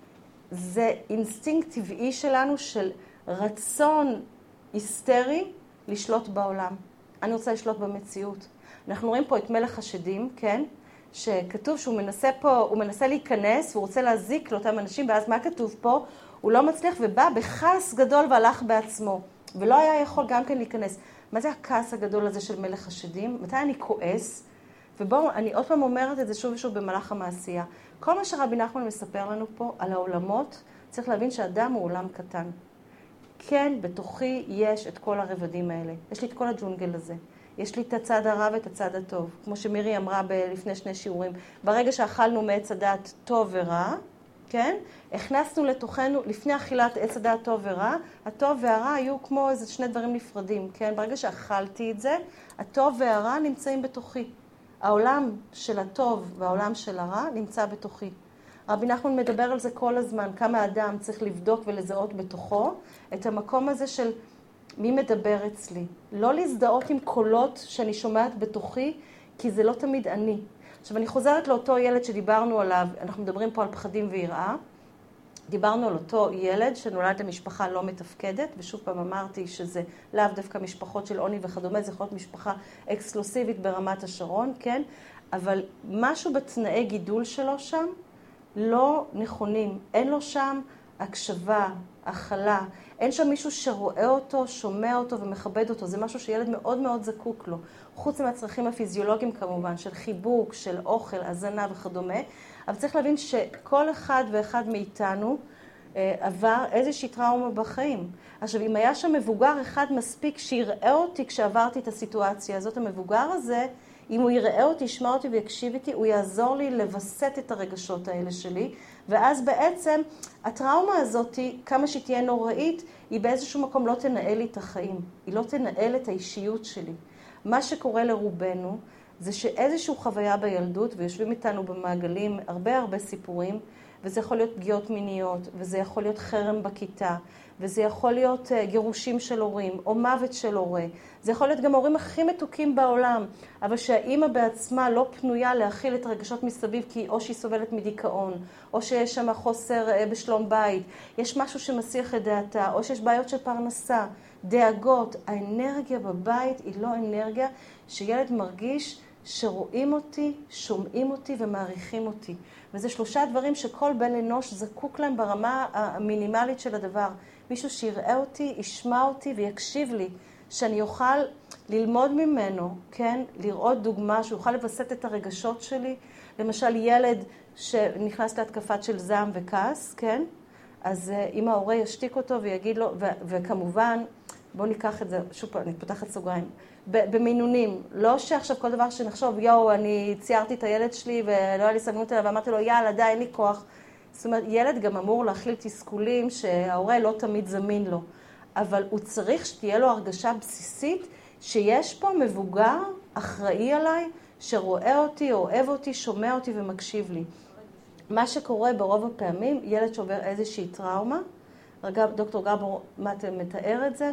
זה אינסטינקט טבעי שלנו של רצון היסטרי לשלוט בעולם. אני רוצה לשלוט במציאות. אנחנו רואים פה את מלך השדים, כן? שכתוב שהוא מנסה פה, הוא מנסה להיכנס, הוא רוצה להזיק לאותם אנשים, ואז מה כתוב פה? הוא לא מצליח ובא בכעס גדול והלך בעצמו, ולא היה יכול גם כן להיכנס. מה זה הכעס הגדול הזה של מלך השדים? מתי אני כועס? ובואו, אני עוד פעם אומרת את זה שוב ושוב במהלך המעשייה. כל מה שרבי נחמן מספר לנו פה על העולמות, צריך להבין שאדם הוא עולם קטן. כן, בתוכי יש את כל הרבדים האלה. יש לי את כל הג'ונגל הזה. יש לי את הצד הרע ואת הצד הטוב. כמו שמירי אמרה ב- לפני שני שיעורים. ברגע שאכלנו מעץ הדעת טוב ורע, כן? הכנסנו לתוכנו, לפני אכילת עץ הדעת טוב ורע, הטוב והרע היו כמו איזה שני דברים נפרדים, כן? ברגע שאכלתי את זה, הטוב והרע נמצאים בתוכי. העולם של הטוב והעולם של הרע נמצא בתוכי. רבי נחמן מדבר על זה כל הזמן, כמה אדם צריך לבדוק ולזהות בתוכו את המקום הזה של מי מדבר אצלי. לא להזדהות עם קולות שאני שומעת בתוכי, כי זה לא תמיד אני. עכשיו אני חוזרת לאותו ילד שדיברנו עליו, אנחנו מדברים פה על פחדים ויראה. דיברנו על אותו ילד שנולד למשפחה לא מתפקדת, ושוב פעם אמרתי שזה לאו דווקא משפחות של עוני וכדומה, זה יכול להיות משפחה אקסקלוסיבית ברמת השרון, כן? אבל משהו בתנאי גידול שלו שם לא נכונים. אין לו שם הקשבה, הכלה, אין שם מישהו שרואה אותו, שומע אותו ומכבד אותו. זה משהו שילד מאוד מאוד זקוק לו. חוץ מהצרכים הפיזיולוגיים כמובן, של חיבוק, של אוכל, הזנה וכדומה. אבל צריך להבין שכל אחד ואחד מאיתנו אה, עבר איזושהי טראומה בחיים. עכשיו, אם היה שם מבוגר אחד מספיק שיראה אותי כשעברתי את הסיטואציה הזאת, המבוגר הזה, אם הוא יראה אותי, ישמע אותי ויקשיב איתי, הוא יעזור לי לבסט את הרגשות האלה שלי, ואז בעצם הטראומה הזאת, כמה שהיא תהיה נוראית, היא באיזשהו מקום לא תנהל לי את החיים. היא לא תנהל את האישיות שלי. מה שקורה לרובנו, זה שאיזושהי חוויה בילדות, ויושבים איתנו במעגלים הרבה הרבה סיפורים, וזה יכול להיות פגיעות מיניות, וזה יכול להיות חרם בכיתה, וזה יכול להיות גירושים של הורים, או מוות של הורה. זה יכול להיות גם ההורים הכי מתוקים בעולם, אבל שהאימא בעצמה לא פנויה להכיל את הרגשות מסביב, כי או שהיא סובלת מדיכאון, או שיש שם חוסר בשלום בית, יש משהו שמסיח את דעתה, או שיש בעיות של פרנסה, דאגות. האנרגיה בבית היא לא אנרגיה שילד מרגיש שרואים אותי, שומעים אותי ומעריכים אותי. וזה שלושה דברים שכל בן אנוש זקוק להם ברמה המינימלית של הדבר. מישהו שיראה אותי, ישמע אותי ויקשיב לי, שאני אוכל ללמוד ממנו, כן? לראות דוגמה, שיוכל לבסט את הרגשות שלי. למשל, ילד שנכנס להתקפת של זעם וכעס, כן? אז אם ההורה ישתיק אותו ויגיד לו, ו- וכמובן, בואו ניקח את זה, שוב פעם, אני פותחת סוגריים, במינונים, לא שעכשיו כל דבר שנחשוב, יואו, אני ציירתי את הילד שלי ולא היה לי סבלנות אליו, ואמרתי לו, יאללה, די, אין לי כוח. זאת אומרת, ילד גם אמור להכליל תסכולים שההורה לא תמיד זמין לו, אבל הוא צריך שתהיה לו הרגשה בסיסית שיש פה מבוגר אחראי עליי, שרואה אותי, אוהב אותי, שומע אותי ומקשיב לי. מה שקורה ברוב הפעמים, ילד שעובר איזושהי טראומה, אגב, דוקטור גבור מתאר את זה,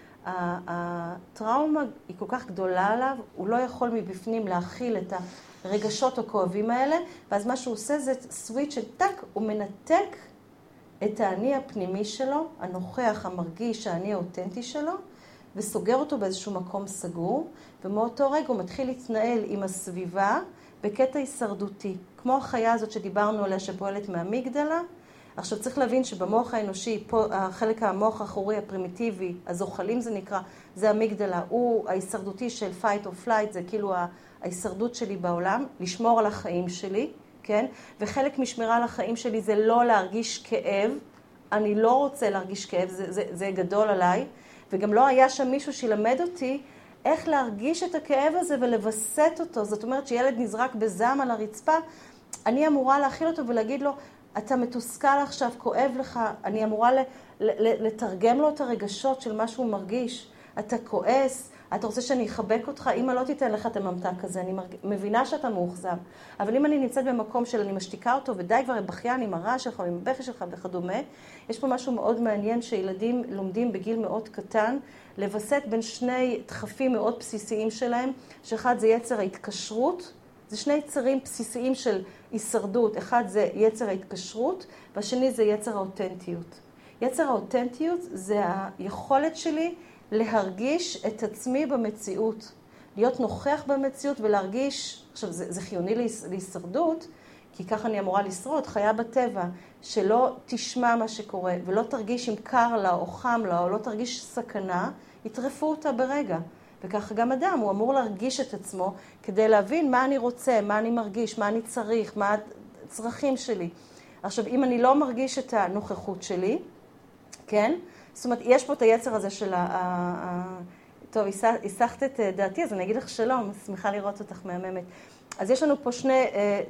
שהטראומה היא כל כך גדולה עליו, הוא לא יכול מבפנים להכיל את הרגשות הכואבים האלה, ואז מה שהוא עושה זה סוויץ' של טק, הוא מנתק את האני הפנימי שלו, הנוכח, המרגיש, האני האותנטי שלו, וסוגר אותו באיזשהו מקום סגור, ומאותו רגע הוא מתחיל להתנהל עם הסביבה בקטע הישרדותי. כמו החיה הזאת שדיברנו עליה שפועלת מהמיגדלה. עכשיו צריך להבין שבמוח האנושי, פה החלק המוח האחורי הפרימיטיבי, הזוחלים זה נקרא, זה המיגדלה, הוא ההישרדותי של fight or flight, זה כאילו ההישרדות שלי בעולם, לשמור על החיים שלי, כן? וחלק משמירה על החיים שלי זה לא להרגיש כאב, אני לא רוצה להרגיש כאב, זה, זה, זה גדול עליי, וגם לא היה שם מישהו שילמד אותי איך להרגיש את הכאב הזה ולבסט אותו. זאת אומרת שילד נזרק בזעם על הרצפה, אני אמורה להכיל אותו ולהגיד לו, אתה מתוסכל עכשיו, כואב לך, אני אמורה לתרגם לו את הרגשות של מה שהוא מרגיש. אתה כועס, אתה רוצה שאני אחבק אותך, אמא לא תיתן לך את הממתק הזה, אני מבינה שאתה מאוכזב. אבל אם אני נמצאת במקום של אני משתיקה אותו, ודי כבר בכיין עם הרע שלך, עם הבכי שלך וכדומה, יש פה משהו מאוד מעניין שילדים לומדים בגיל מאוד קטן, לבסט בין שני דחפים מאוד בסיסיים שלהם, שאחד זה יצר ההתקשרות, זה שני יצרים בסיסיים של הישרדות, אחד זה יצר ההתקשרות, והשני זה יצר האותנטיות. יצר האותנטיות זה היכולת שלי להרגיש את עצמי במציאות, להיות נוכח במציאות ולהרגיש, עכשיו זה, זה חיוני להישרדות, כי ככה אני אמורה לשרוד, חיה בטבע, שלא תשמע מה שקורה ולא תרגיש אם קר לה או חם לה או לא תרגיש סכנה, יטרפו אותה ברגע. וככה גם אדם, הוא אמור להרגיש את עצמו כדי להבין מה אני רוצה, מה אני מרגיש, מה אני צריך, מה הצרכים שלי. עכשיו, אם אני לא מרגיש את הנוכחות שלי, כן? זאת אומרת, יש פה את היצר הזה של ה... ה... טוב, הסחת את דעתי, אז אני אגיד לך שלום, שמחה לראות אותך מהממת. אז יש לנו פה שני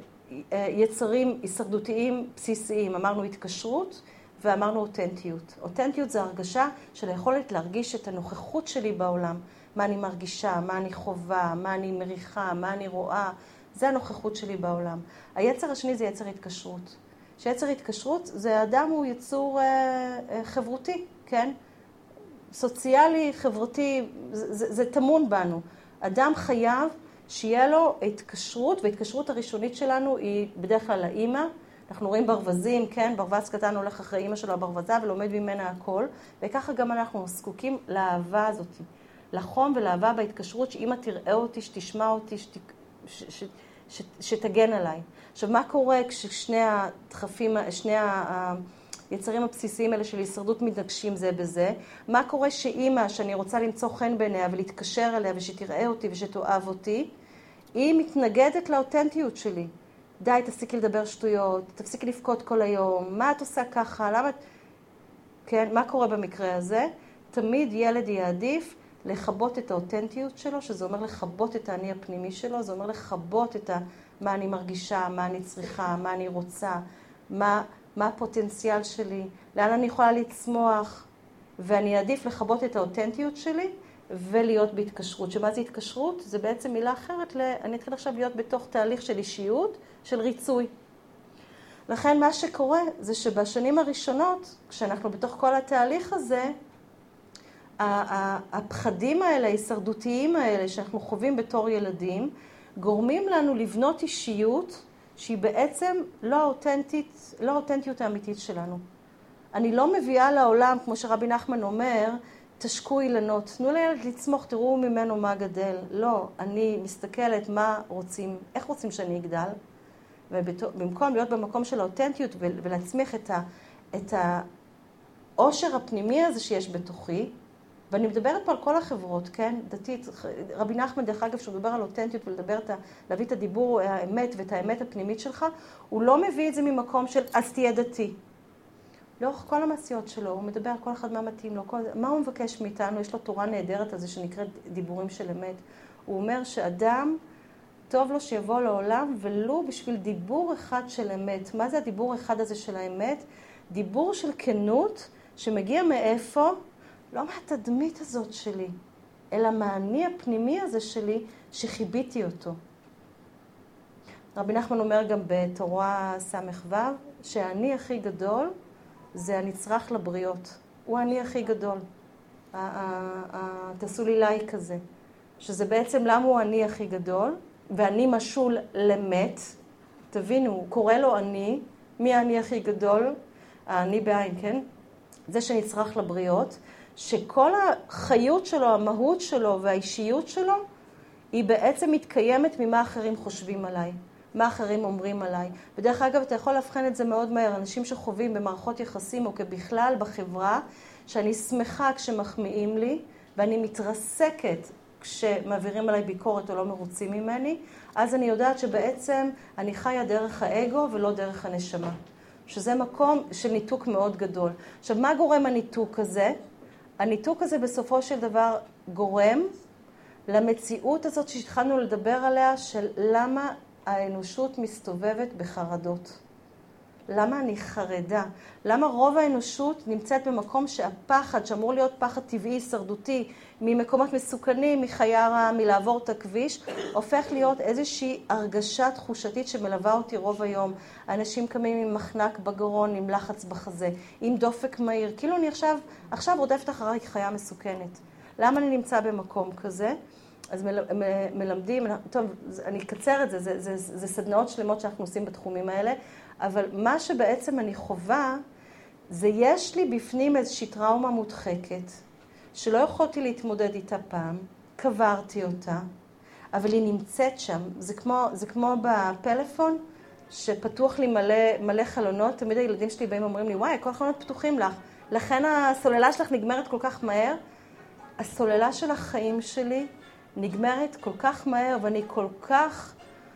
יצרים הישרדותיים בסיסיים. אמרנו התקשרות ואמרנו אותנטיות. אותנטיות זה הרגשה של היכולת להרגיש את הנוכחות שלי בעולם. מה אני מרגישה, מה אני חובה, מה אני מריחה, מה אני רואה. זה הנוכחות שלי בעולם. היצר השני זה יצר התקשרות. שיצר התקשרות זה האדם הוא יצור אה, אה, חברותי, כן? סוציאלי, חברתי, זה, זה, זה תמון בנו. אדם חייב שיהיה לו התקשרות, וההתקשרות הראשונית שלנו היא בדרך כלל לאמא. אנחנו רואים ברווזים, כן? ברווז קטן הולך אחרי אמא שלו הברווזה ולומד ממנה הכל, וככה גם אנחנו זקוקים לאהבה הזאת. לחום ולאהבה בהתקשרות, שאמא תראה אותי, שתשמע אותי, שת, ש, ש, ש, שתגן עליי. עכשיו, מה קורה כששני הדחפים, שני היצרים הבסיסיים האלה של הישרדות מתנגשים זה בזה? מה קורה שאמא, שאני רוצה למצוא חן בעיניה ולהתקשר אליה ושתראה אותי ושתאהב אותי, היא מתנגדת לאותנטיות שלי. די, תפסיקי לדבר שטויות, תפסיקי לבכות כל היום, מה את עושה ככה, למה את... כן, מה קורה במקרה הזה? תמיד ילד יעדיף לחבות את האותנטיות שלו, שזה אומר לחבות את האני הפנימי שלו, זה אומר לחבות את ה... מה אני מרגישה, מה אני צריכה, מה אני רוצה, מה, מה הפוטנציאל שלי, לאן אני יכולה לצמוח, ואני אעדיף לחבות את האותנטיות שלי ולהיות בהתקשרות. שמה זה התקשרות? זה בעצם מילה אחרת, ל... אני אתחיל עכשיו להיות בתוך תהליך של אישיות, של ריצוי. לכן מה שקורה זה שבשנים הראשונות, כשאנחנו בתוך כל התהליך הזה, הפחדים האלה, ההישרדותיים האלה שאנחנו חווים בתור ילדים, גורמים לנו לבנות אישיות שהיא בעצם לא האותנטית, לא האותנטיות האמיתית שלנו. אני לא מביאה לעולם, כמו שרבי נחמן אומר, תשקו אילנות, תנו לילד לצמוח, תראו ממנו מה גדל. לא, אני מסתכלת מה רוצים, איך רוצים שאני אגדל, ובמקום להיות במקום של האותנטיות ולהצמיח את ה, את העושר הפנימי הזה שיש בתוכי, ואני מדברת פה על כל החברות, כן? דתית, רבי נחמן, דרך אגב, שהוא מדבר על אותנטיות ולדבר את ה... להביא את הדיבור האמת ואת האמת הפנימית שלך, הוא לא מביא את זה ממקום של אז תהיה דתי. לאורך כל המעשיות שלו, הוא מדבר על כל אחד מה מתאים לו, כל... מה הוא מבקש מאיתנו? יש לו תורה נהדרת הזה שנקראת דיבורים של אמת. הוא אומר שאדם, טוב לו שיבוא לעולם, ולו בשביל דיבור אחד של אמת. מה זה הדיבור אחד הזה של האמת? דיבור של כנות שמגיע מאיפה? לא מהתדמית הזאת שלי. אלא מהאני הפנימי הזה שלי שחיביתי אותו. רבי נחמן אומר גם בתורה סמך ו' שהאני הכי גדול זה הנצרך לבריות. הוא האני הכי גדול. תעשו לי לייק כזה. שזה בעצם למה הוא האני הכי גדול, ואני משול למת. תבינו, הוא קורא לו אני, מי האני הכי גדול? האני בעין, כן? זה שנצרך לבריות, שכל החיות שלו, המהות שלו והאישיות שלו, היא בעצם מתקיימת ממה אחרים חושבים עליי, מה אחרים אומרים עליי. בדרך אגב, אתה יכול להבחן את זה מאוד מהר, אנשים שחווים במערכות יחסים או כבכלל בחברה, שאני שמחה כשמחמיאים לי, ואני מתרסקת כשמעבירים עליי ביקורת או לא מרוצים ממני, אז אני יודעת שבעצם אני חיה דרך האגו ולא דרך הנשמה. שזה מקום של ניתוק מאוד גדול. עכשיו, מה גורם הניתוק הזה? הניתוק הזה בסופו של דבר גורם למציאות הזאת שהתחלנו לדבר עליה, של למה האנושות מסתובבת בחרדות. למה אני חרדה? למה רוב האנושות נמצאת במקום שהפחד, שאמור להיות פחד טבעי, הישרדותי, ממקומות מסוכנים, מחיה רעה, מלעבור את הכביש, הופך להיות איזושהי הרגשה תחושתית שמלווה אותי רוב היום. האנשים קמים עם מחנק בגרון, עם לחץ בחזה, עם דופק מהיר. כאילו אני עכשיו, עכשיו רודפת אחרי חיה מסוכנת. למה אני נמצא במקום כזה? אז מל, מ, מלמדים, טוב, אני אקצר את זה, זה, זה, זה, זה סדנאות שלמות שאנחנו עושים בתחומים האלה, אבל מה שבעצם אני חובה, זה יש לי בפנים איזושהי טראומה מודחקת, שלא יכולתי להתמודד איתה פעם, קברתי אותה, אבל היא נמצאת שם. זה כמו, זה כמו בפלאפון, שפתוח לי מלא, מלא חלונות, תמיד הילדים שלי באים ואומרים לי, וואי, כל החלונות פתוחים לך, לכן הסוללה שלך נגמרת כל כך מהר. הסוללה של החיים שלי נגמרת כל כך מהר, ואני כל כך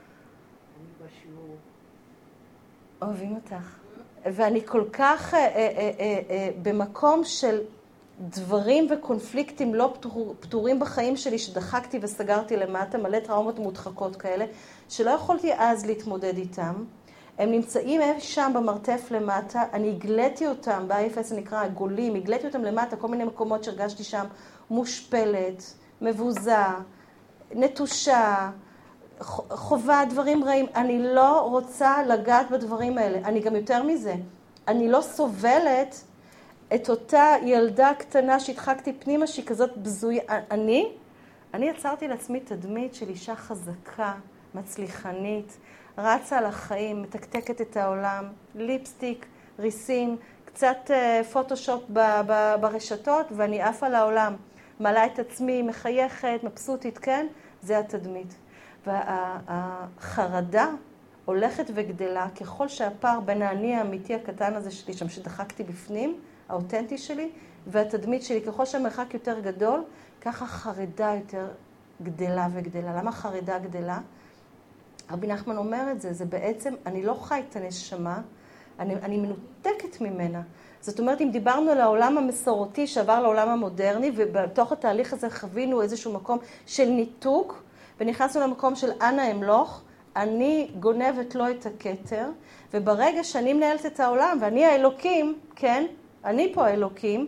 אוהבים אותך. ואני כל כך אה, אה, אה, אה, במקום של דברים וקונפליקטים לא פתור, פתורים בחיים שלי, שדחקתי וסגרתי למטה, מלא טראומות מודחקות כאלה, שלא יכולתי אז להתמודד איתם. הם נמצאים שם במרתף למטה, אני הגליתי אותם, ב-איי אף אס זה נקרא הגולים, הגליתי אותם למטה, כל מיני מקומות שהרגשתי שם מושפלת, מבוזה, נטושה, חובה, דברים רעים. אני לא רוצה לגעת בדברים האלה. אני גם יותר מזה. אני לא סובלת את אותה ילדה קטנה שהדחקתי פנימה, שהיא כזאת בזויה. אני, אני יצרתי לעצמי תדמית של אישה חזקה, מצליחנית, רצה על החיים, מתקתקת את העולם, ליפסטיק, ריסין, קצת פוטושופ ברשתות, ואני עפה לעולם. מעלה את עצמי, מחייכת, מבסוטית, כן? זה התדמית. והחרדה הולכת וגדלה ככל שהפער בין האני האמיתי הקטן הזה שלי, שם שדחקתי בפנים, האותנטי שלי, והתדמית שלי, ככל שהמרחק יותר גדול, ככה חרדה יותר גדלה וגדלה. למה חרדה גדלה? רבי נחמן אומר את זה, זה בעצם, אני לא חי את הנשמה, אני, אני מנותקת ממנה. זאת אומרת, אם דיברנו על העולם המסורתי שעבר לעולם המודרני, ובתוך התהליך הזה חווינו איזשהו מקום של ניתוק, ונכנסנו למקום של אנא אמלוך, אני גונבת לו את הכתר, וברגע שאני מנהלת את העולם, ואני האלוקים, כן, אני פה האלוקים,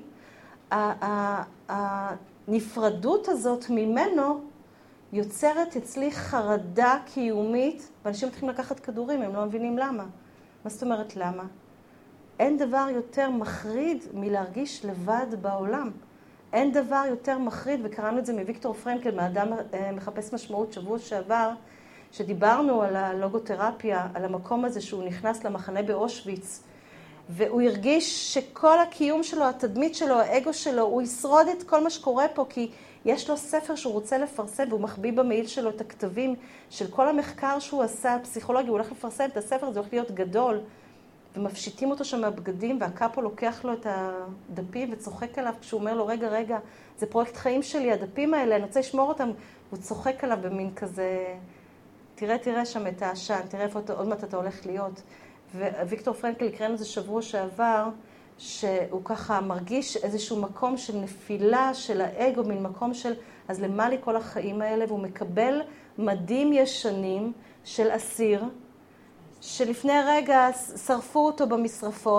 הנפרדות הזאת ממנו יוצרת אצלי חרדה קיומית, ואנשים מתחילים לקחת כדורים, הם לא מבינים למה. מה זאת אומרת למה? אין דבר יותר מחריד מלהרגיש לבד בעולם. אין דבר יותר מחריד, וקראנו את זה מוויקטור פרנקל, מאדם מחפש משמעות שבוע שעבר, שדיברנו על הלוגותרפיה, על המקום הזה שהוא נכנס למחנה באושוויץ, והוא הרגיש שכל הקיום שלו, התדמית שלו, האגו שלו, הוא ישרוד את כל מה שקורה פה, כי יש לו ספר שהוא רוצה לפרסם, והוא מחביא במעיל שלו את הכתבים של כל המחקר שהוא עשה, הפסיכולוגי, הוא הולך לפרסם את הספר, זה הולך להיות גדול, ומפשיטים אותו שם מהבגדים, והקאפו לוקח לו את הדפים וצוחק עליו, כשהוא אומר לו, רגע, רגע, זה פרויקט חיים שלי, הדפים האלה, אני רוצה לשמור אותם, הוא צוחק עליו במין כזה, תראה, תראה שם את העשן, תראה איפה עוד מעט אתה הולך להיות. וויקטור פרנקל הקראנו את זה שבוע שעבר, שהוא ככה מרגיש איזשהו מקום של נפילה של האגו, מין מקום של, אז למה לי כל החיים האלה, והוא מקבל מדים ישנים של אסיר, שלפני רגע שרפו אותו במשרפות,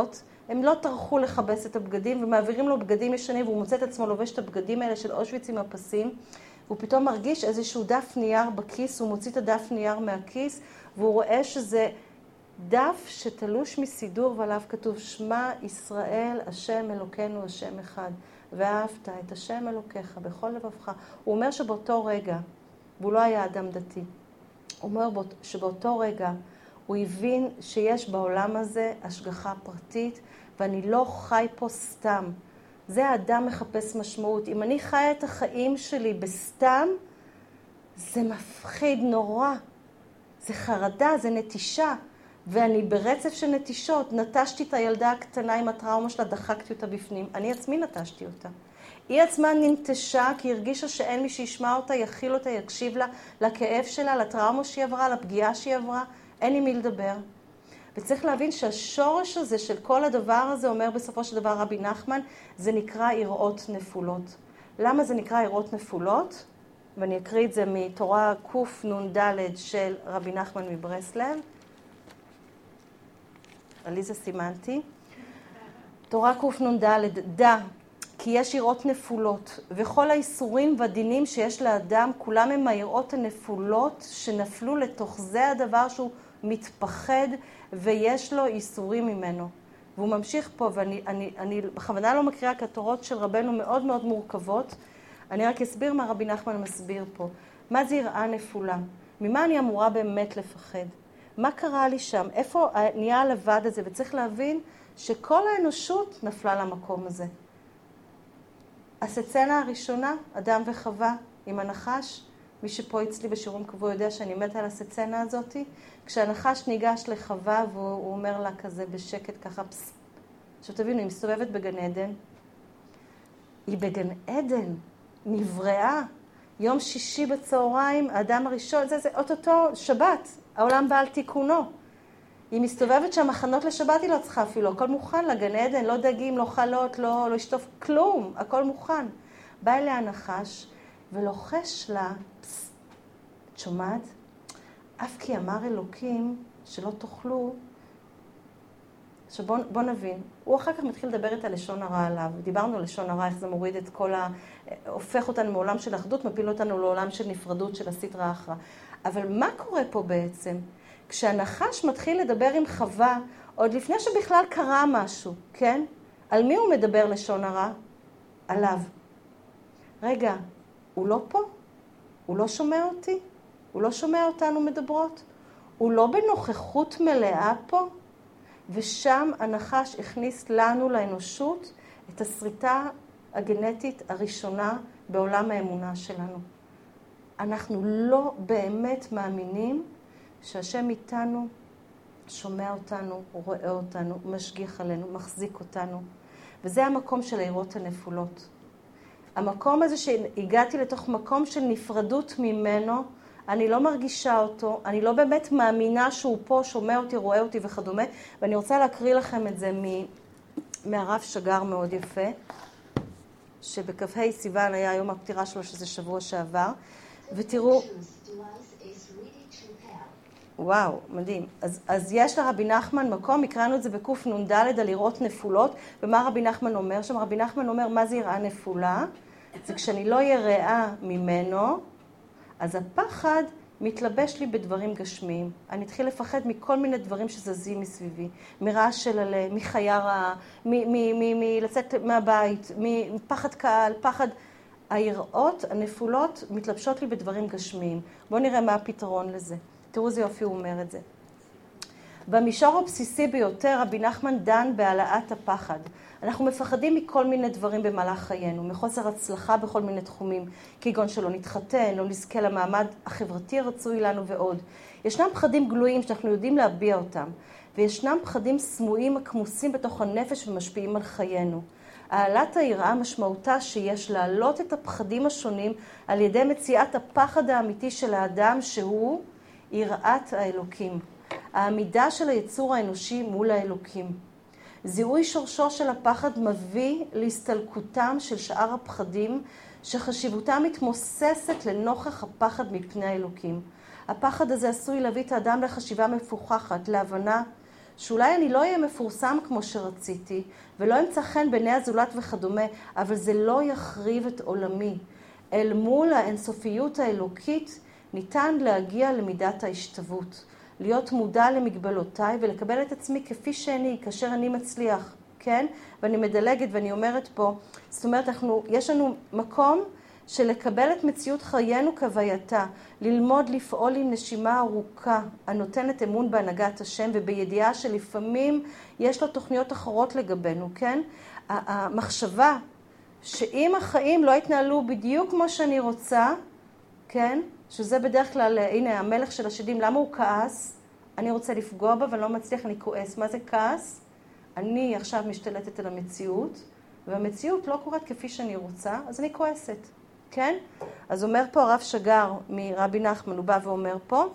הם לא טרחו לכבס את הבגדים ומעבירים לו בגדים ישנים, והוא מוצא את עצמו לובש את הבגדים האלה של אושוויץ עם הפסים, והוא פתאום מרגיש איזשהו דף נייר בכיס, הוא מוציא את הדף נייר מהכיס, והוא רואה שזה דף שתלוש מסידור ועליו כתוב שמע ישראל השם אלוקינו השם אחד, ואהבת את השם אלוקיך בכל לבבך. הוא אומר שבאותו רגע, והוא לא היה אדם דתי, הוא אומר שבאותו רגע הוא הבין שיש בעולם הזה השגחה פרטית, ואני לא חי פה סתם. זה האדם מחפש משמעות. אם אני חי את החיים שלי בסתם, זה מפחיד נורא. זה חרדה, זה נטישה. ואני ברצף של נטישות. נטשתי את הילדה הקטנה עם הטראומה שלה, דחקתי אותה בפנים. אני עצמי נטשתי אותה. היא עצמה ננטשה כי הרגישה שאין מי שישמע אותה, יכיל אותה, יקשיב לה, לכאב שלה, לטראומה שהיא עברה, לפגיעה שהיא עברה. אין עם מי לדבר. וצריך להבין שהשורש הזה של כל הדבר הזה, אומר בסופו של דבר רבי נחמן, זה נקרא יראות נפולות. למה זה נקרא יראות נפולות? ואני אקריא את זה מתורה קנ"ד של רבי נחמן מברסלב. עליזה סימנתי. תורה קנ"ד, דע, כי יש יראות נפולות, וכל האיסורים והדינים שיש לאדם, כולם הם היראות הנפולות שנפלו לתוך זה הדבר שהוא מתפחד ויש לו איסורים ממנו. והוא ממשיך פה, ואני אני, אני בכוונה לא מקריאה, כי התורות של רבנו מאוד מאוד מורכבות. אני רק אסביר מה רבי נחמן מסביר פה. מה זה יראה נפולה? ממה אני אמורה באמת לפחד? מה קרה לי שם? איפה נהיה הלבד הזה? וצריך להבין שכל האנושות נפלה למקום הזה. הסצנה הראשונה, אדם וחווה עם הנחש, מי שפה אצלי בשיעורים קבוע יודע שאני מתה על הסצנה הזאת, כשהנחש ניגש לחווה והוא אומר לה כזה בשקט ככה פס. עכשיו תבינו, היא מסתובבת בגן עדן, היא בגן עדן, נבראה, יום שישי בצהריים, האדם הראשון, זה זה אוטוטו שבת, העולם בא על תיקונו. היא מסתובבת שהמחנות לשבת היא לא צריכה אפילו, הכל מוכן לגן עדן, לא דגים, לא חלות, לא, לא שטוף, כלום, הכל מוכן. בא אליה הנחש ולוחש לה, פס, את שומעת? אף כי אמר אלוקים שלא תאכלו. עכשיו בוא, בוא נבין, הוא אחר כך מתחיל לדבר את הלשון הרע עליו, דיברנו על לשון הרע, איך זה מוריד את כל ה... הופך אותנו מעולם של אחדות, מפיל אותנו לעולם של נפרדות, של הסטרא אחרא. אבל מה קורה פה בעצם? כשהנחש מתחיל לדבר עם חווה, עוד לפני שבכלל קרה משהו, כן? על מי הוא מדבר לשון הרע? עליו. רגע, הוא לא פה? הוא לא שומע אותי? הוא לא שומע אותנו מדברות? הוא לא בנוכחות מלאה פה? ושם הנחש הכניס לנו, לאנושות, את הסריטה הגנטית הראשונה בעולם האמונה שלנו. אנחנו לא באמת מאמינים שהשם איתנו, שומע אותנו, רואה אותנו, משגיח עלינו, מחזיק אותנו. וזה המקום של היראות הנפולות. המקום הזה שהגעתי לתוך מקום של נפרדות ממנו, אני לא מרגישה אותו, אני לא באמת מאמינה שהוא פה, שומע אותי, רואה אותי וכדומה, ואני רוצה להקריא לכם את זה מהרב שגר מאוד יפה, שבכ"ה סיוון היה יום הפטירה שלו, שזה שבוע שעבר, ותראו... וואו, מדהים. אז, אז יש לרבי נחמן מקום, הקראנו את זה בקנ"ד על יראות נפולות, ומה רבי נחמן אומר שם? רבי נחמן אומר, מה זה יראה נפולה? זה כשאני לא יראה ממנו, אז הפחד מתלבש לי בדברים גשמיים. אני אתחיל לפחד מכל מיני דברים שזזים מסביבי, מרעש של הלב, מחיה רעה, מלצאת מהבית, מפחד קהל, פחד... היראות הנפולות מתלבשות לי בדברים גשמיים. בואו נראה מה הפתרון לזה. תראו איזה יופי הוא אומר את זה. במישור הבסיסי ביותר, רבי נחמן דן בהעלאת הפחד. אנחנו מפחדים מכל מיני דברים במהלך חיינו, מחוסר הצלחה בכל מיני תחומים, כגון שלא נתחתן, לא נזכה למעמד החברתי הרצוי לנו ועוד. ישנם פחדים גלויים שאנחנו יודעים להביע אותם, וישנם פחדים סמויים הכמוסים בתוך הנפש ומשפיעים על חיינו. העלאת היראה משמעותה שיש להעלות את הפחדים השונים על ידי מציאת הפחד האמיתי של האדם שהוא יראת האלוקים. העמידה של היצור האנושי מול האלוקים. זיהוי שורשו של הפחד מביא להסתלקותם של שאר הפחדים שחשיבותם מתמוססת לנוכח הפחד מפני האלוקים. הפחד הזה עשוי להביא את האדם לחשיבה מפוכחת, להבנה שאולי אני לא אהיה מפורסם כמו שרציתי, ולא אמצא חן בעיני הזולת וכדומה, אבל זה לא יחריב את עולמי. אל מול האינסופיות האלוקית ניתן להגיע למידת ההשתוות, להיות מודע למגבלותיי ולקבל את עצמי כפי שאני, כאשר אני מצליח, כן? ואני מדלגת ואני אומרת פה, זאת אומרת, אנחנו, יש לנו מקום של לקבל את מציאות חיינו כהווייתה, ללמוד לפעול עם נשימה ארוכה, הנותנת אמון בהנהגת השם, ובידיעה שלפעמים יש לו תוכניות אחרות לגבינו, כן? המחשבה שאם החיים לא יתנהלו בדיוק כמו שאני רוצה, כן? שזה בדרך כלל, הנה, המלך של השדים, למה הוא כעס? אני רוצה לפגוע בה ולא מצליח, אני כועס. מה זה כעס? אני עכשיו משתלטת על המציאות, והמציאות לא קורית כפי שאני רוצה, אז אני כועסת, כן? אז אומר פה הרב שגר מרבי נחמן, הוא בא ואומר פה,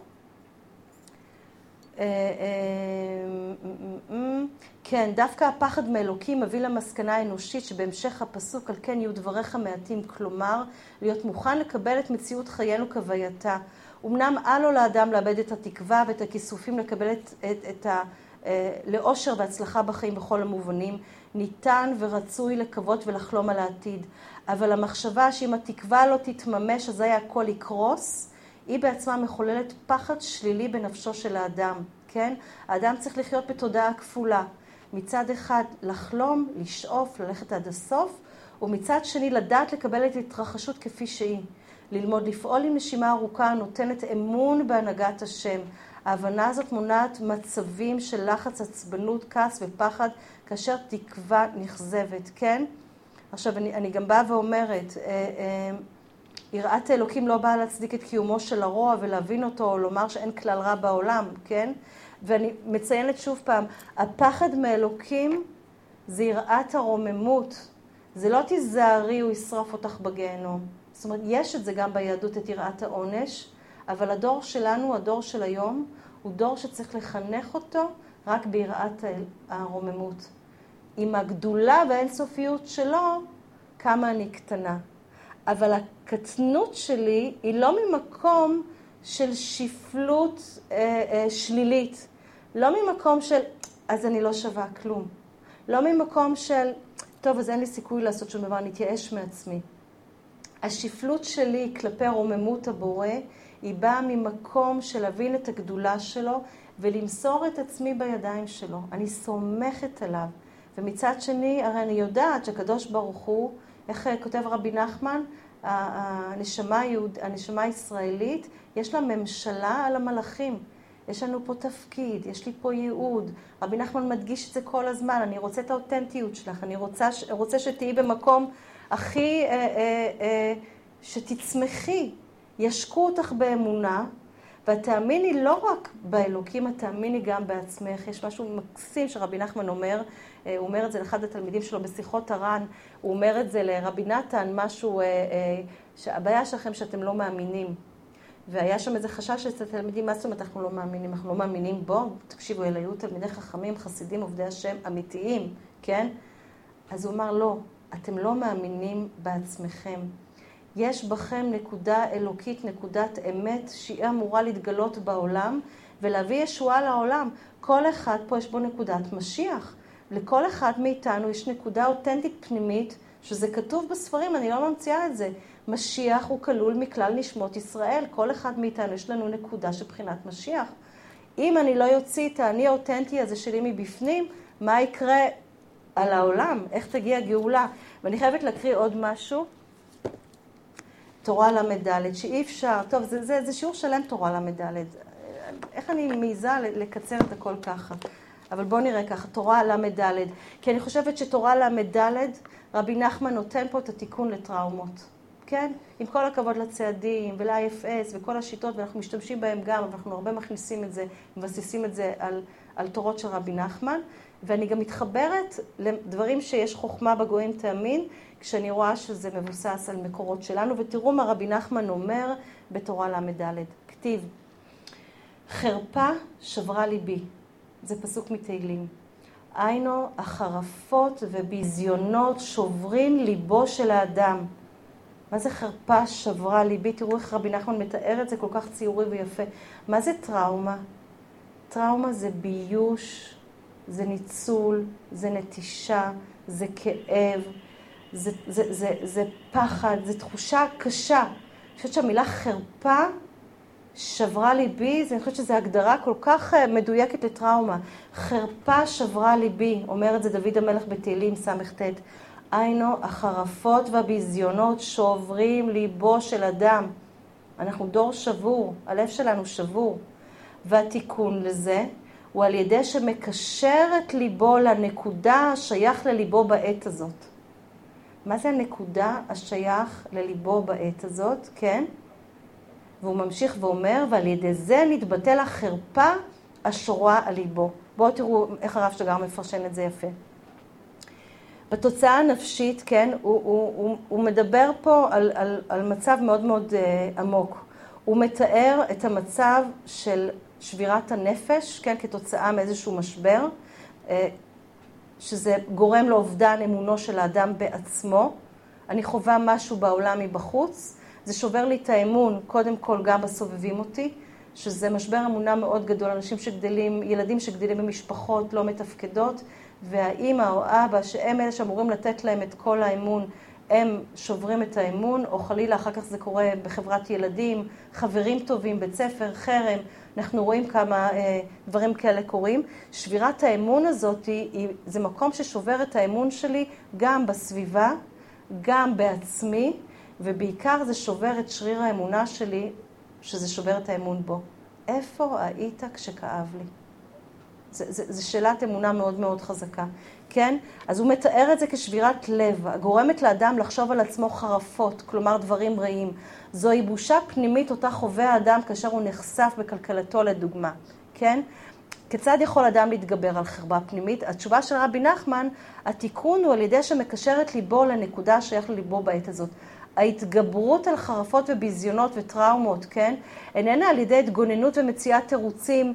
כן, דווקא הפחד מאלוקים מביא למסקנה האנושית שבהמשך הפסוק על כן יהיו דבריך מעטים, כלומר, להיות מוכן לקבל את מציאות חיינו כהווייתה. אמנם אל לו לאדם לאבד את התקווה ואת הכיסופים לקבל את, את, את ה... לאושר והצלחה בחיים בכל המובנים, ניתן ורצוי לקוות ולחלום על העתיד. אבל המחשבה שאם התקווה לא תתממש, אז היה הכל יקרוס, היא בעצמה מחוללת פחד שלילי בנפשו של האדם, כן? האדם צריך לחיות בתודעה כפולה. מצד אחד לחלום, לשאוף, ללכת עד הסוף, ומצד שני לדעת לקבל את התרחשות כפי שהיא. ללמוד לפעול עם נשימה ארוכה נותנת אמון בהנהגת השם. ההבנה הזאת מונעת מצבים של לחץ, עצבנות, כעס ופחד, כאשר תקווה נכזבת, כן? עכשיו, אני, אני גם באה ואומרת, אה, אה, יראת האלוקים לא באה להצדיק את קיומו של הרוע ולהבין אותו, או לומר שאין כלל רע בעולם, כן? ואני מציינת שוב פעם, הפחד מאלוקים זה יראת הרוממות. זה לא תיזהרי, הוא ישרוף אותך בגיהנום. זאת אומרת, יש את זה גם ביהדות, את יראת העונש, אבל הדור שלנו, הדור של היום, הוא דור שצריך לחנך אותו רק ביראת הרוממות. עם הגדולה והאינסופיות שלו, כמה אני קטנה. אבל הקטנות שלי היא לא ממקום של שפלות אה, אה, שלילית. לא ממקום של, אז אני לא שווה כלום. לא ממקום של, טוב, אז אין לי סיכוי לעשות שום דבר, אני אתייאש מעצמי. השפלות שלי כלפי רוממות הבורא, היא באה ממקום של להבין את הגדולה שלו, ולמסור את עצמי בידיים שלו. אני סומכת עליו. ומצד שני, הרי אני יודעת שהקדוש ברוך הוא, איך כותב רבי נחמן, הנשמה, היהוד, הנשמה הישראלית, יש לה ממשלה על המלאכים. יש לנו פה תפקיד, יש לי פה ייעוד. רבי נחמן מדגיש את זה כל הזמן, אני רוצה את האותנטיות שלך, אני רוצה, רוצה שתהיי במקום הכי, אה, אה, אה, שתצמחי, ישקו אותך באמונה, ותאמיני לא רק באלוקים, את תאמיני גם בעצמך. יש משהו מקסים שרבי נחמן אומר, הוא אומר את זה לאחד התלמידים שלו בשיחות הר"ן, הוא אומר את זה לרבי נתן, משהו, שהבעיה שלכם שאתם לא מאמינים. והיה שם איזה חשש אצל תלמידים, מה זאת אומרת אנחנו לא מאמינים? אנחנו לא מאמינים בו, תקשיבו, אלה היו תלמידי חכמים, חסידים, עובדי השם, אמיתיים, כן? אז הוא אמר, לא, אתם לא מאמינים בעצמכם. יש בכם נקודה אלוקית, נקודת אמת, שהיא אמורה להתגלות בעולם, ולהביא ישועה לעולם. כל אחד פה יש בו נקודת משיח. לכל אחד מאיתנו יש נקודה אותנטית פנימית, שזה כתוב בספרים, אני לא ממציאה את זה. משיח הוא כלול מכלל נשמות ישראל. כל אחד מאיתנו יש לנו נקודה שבחינת משיח. אם אני לא יוציא את האני האותנטי הזה שלי מבפנים, מה יקרה על העולם? איך תגיע גאולה? ואני חייבת להקריא עוד משהו. תורה למדלת, שאי אפשר, טוב, זה, זה, זה שיעור שלם תורה למדלת. איך אני מעיזה לקצר את הכל ככה? אבל בואו נראה ככה, תורה למדלת. כי אני חושבת שתורה למדלת, רבי נחמן נותן פה את התיקון לטראומות. כן? עם כל הכבוד לצעדים ול-איי אף אס וכל השיטות, ואנחנו משתמשים בהם גם, אבל אנחנו הרבה מכניסים את זה, מבססים את זה על, על תורות של רבי נחמן. ואני גם מתחברת לדברים שיש חוכמה בגויים תאמין, כשאני רואה שזה מבוסס על מקורות שלנו. ותראו מה רבי נחמן אומר בתורה למדלת. כתיב, חרפה שברה ליבי. זה פסוק מתהילים. היינו, החרפות וביזיונות שוברים ליבו של האדם. מה זה חרפה שברה ליבי? תראו איך רבי נחמן מתאר את זה כל כך ציורי ויפה. מה זה טראומה? טראומה זה ביוש זה ניצול, זה נטישה, זה כאב, זה, זה, זה, זה פחד, זה תחושה קשה. אני חושבת שהמילה חרפה שברה ליבי, אני חושבת שזו הגדרה כל כך מדויקת לטראומה. חרפה שברה ליבי, אומר את זה דוד המלך בתהילים ס"ט. היינו, החרפות והביזיונות שוברים ליבו של אדם. אנחנו דור שבור, הלב שלנו שבור. והתיקון לזה הוא על ידי שמקשר את ליבו לנקודה השייך לליבו בעת הזאת. מה זה הנקודה השייך לליבו בעת הזאת? כן? והוא ממשיך ואומר, ועל ידי זה נתבטל החרפה השורה על ליבו. בואו תראו איך הרב שטגר מפרשן את זה יפה. בתוצאה הנפשית, כן, הוא, הוא, הוא, הוא מדבר פה על, על, על מצב מאוד מאוד uh, עמוק. הוא מתאר את המצב של שבירת הנפש, כן, כתוצאה מאיזשהו משבר, uh, שזה גורם לאובדן אמונו של האדם בעצמו. אני חווה משהו בעולם מבחוץ, זה שובר לי את האמון, קודם כל גם בסובבים אותי, שזה משבר אמונה מאוד גדול, אנשים שגדלים, ילדים שגדלים במשפחות לא מתפקדות, והאימא או אבא, שהם אלה שאמורים לתת להם את כל האמון, הם שוברים את האמון, או חלילה אחר כך זה קורה בחברת ילדים, חברים טובים, בית ספר, חרם, אנחנו רואים כמה אה, דברים כאלה קורים. שבירת האמון הזאת היא, זה מקום ששובר את האמון שלי גם בסביבה, גם בעצמי, ובעיקר זה שובר את שריר האמונה שלי, שזה שובר את האמון בו. איפה היית כשכאב לי? זו שאלת אמונה מאוד מאוד חזקה, כן? אז הוא מתאר את זה כשבירת לב, הגורמת לאדם לחשוב על עצמו חרפות, כלומר דברים רעים. זוהי בושה פנימית אותה חווה האדם כאשר הוא נחשף בכלכלתו לדוגמה, כן? כיצד יכול אדם להתגבר על חרפה פנימית? התשובה של רבי נחמן, התיקון הוא על ידי שמקשר את ליבו לנקודה שייך לליבו בעת הזאת. ההתגברות על חרפות וביזיונות וטראומות, כן? איננה על ידי התגוננות ומציאת תירוצים.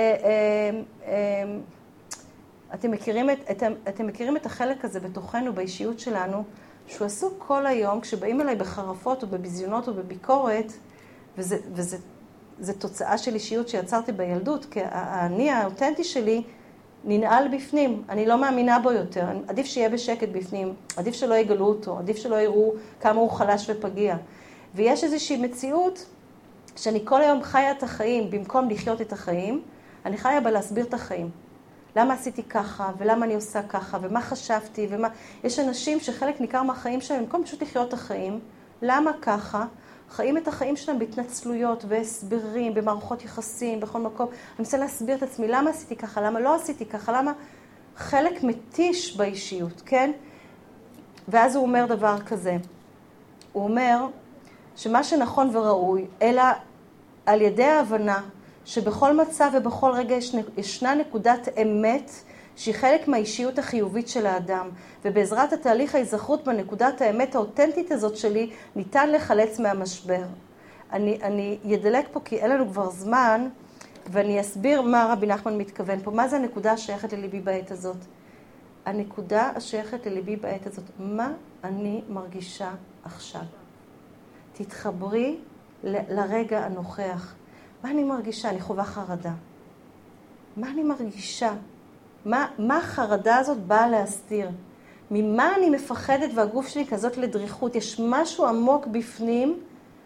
אתם מכירים את, אתם, אתם מכירים את החלק הזה בתוכנו, באישיות שלנו, שהוא עסוק כל היום, כשבאים אליי בחרפות או בביזיונות או בביקורת, וזה, וזה, זה תוצאה של אישיות שיצרתי בילדות, כי האני האותנטי שלי ננעל בפנים, אני לא מאמינה בו יותר, עדיף שיהיה בשקט בפנים, עדיף שלא יגלו אותו, עדיף שלא יראו כמה הוא חלש ופגיע. ויש איזושהי מציאות שאני כל היום חיה את החיים, במקום לחיות את החיים, אני חיה בלהסביר את החיים. למה עשיתי ככה, ולמה אני עושה ככה, ומה חשבתי, ומה... יש אנשים שחלק ניכר מהחיים שלהם, במקום פשוט לחיות את החיים, למה ככה? חיים את החיים שלהם בהתנצלויות והסברים, במערכות יחסים, בכל מקום. אני מנסה להסביר את עצמי, למה עשיתי ככה, למה לא עשיתי ככה, למה חלק מתיש באישיות, כן? ואז הוא אומר דבר כזה. הוא אומר שמה שנכון וראוי, אלא על ידי ההבנה שבכל מצב ובכל רגע ישנה נקודת אמת שהיא חלק מהאישיות החיובית של האדם, ובעזרת התהליך ההיזכרות בנקודת האמת האותנטית הזאת שלי, ניתן לחלץ מהמשבר. אני, אני ידלק פה כי אין לנו כבר זמן, ואני אסביר מה רבי נחמן מתכוון פה. מה זה הנקודה השייכת לליבי בעת הזאת? הנקודה השייכת לליבי בעת הזאת, מה אני מרגישה עכשיו? תתחברי ל- לרגע הנוכח. מה אני מרגישה? אני חווה חרדה. מה אני מרגישה? מה, מה החרדה הזאת באה להסתיר? ממה אני מפחדת והגוף שלי כזאת לדריכות? יש משהו עמוק בפנים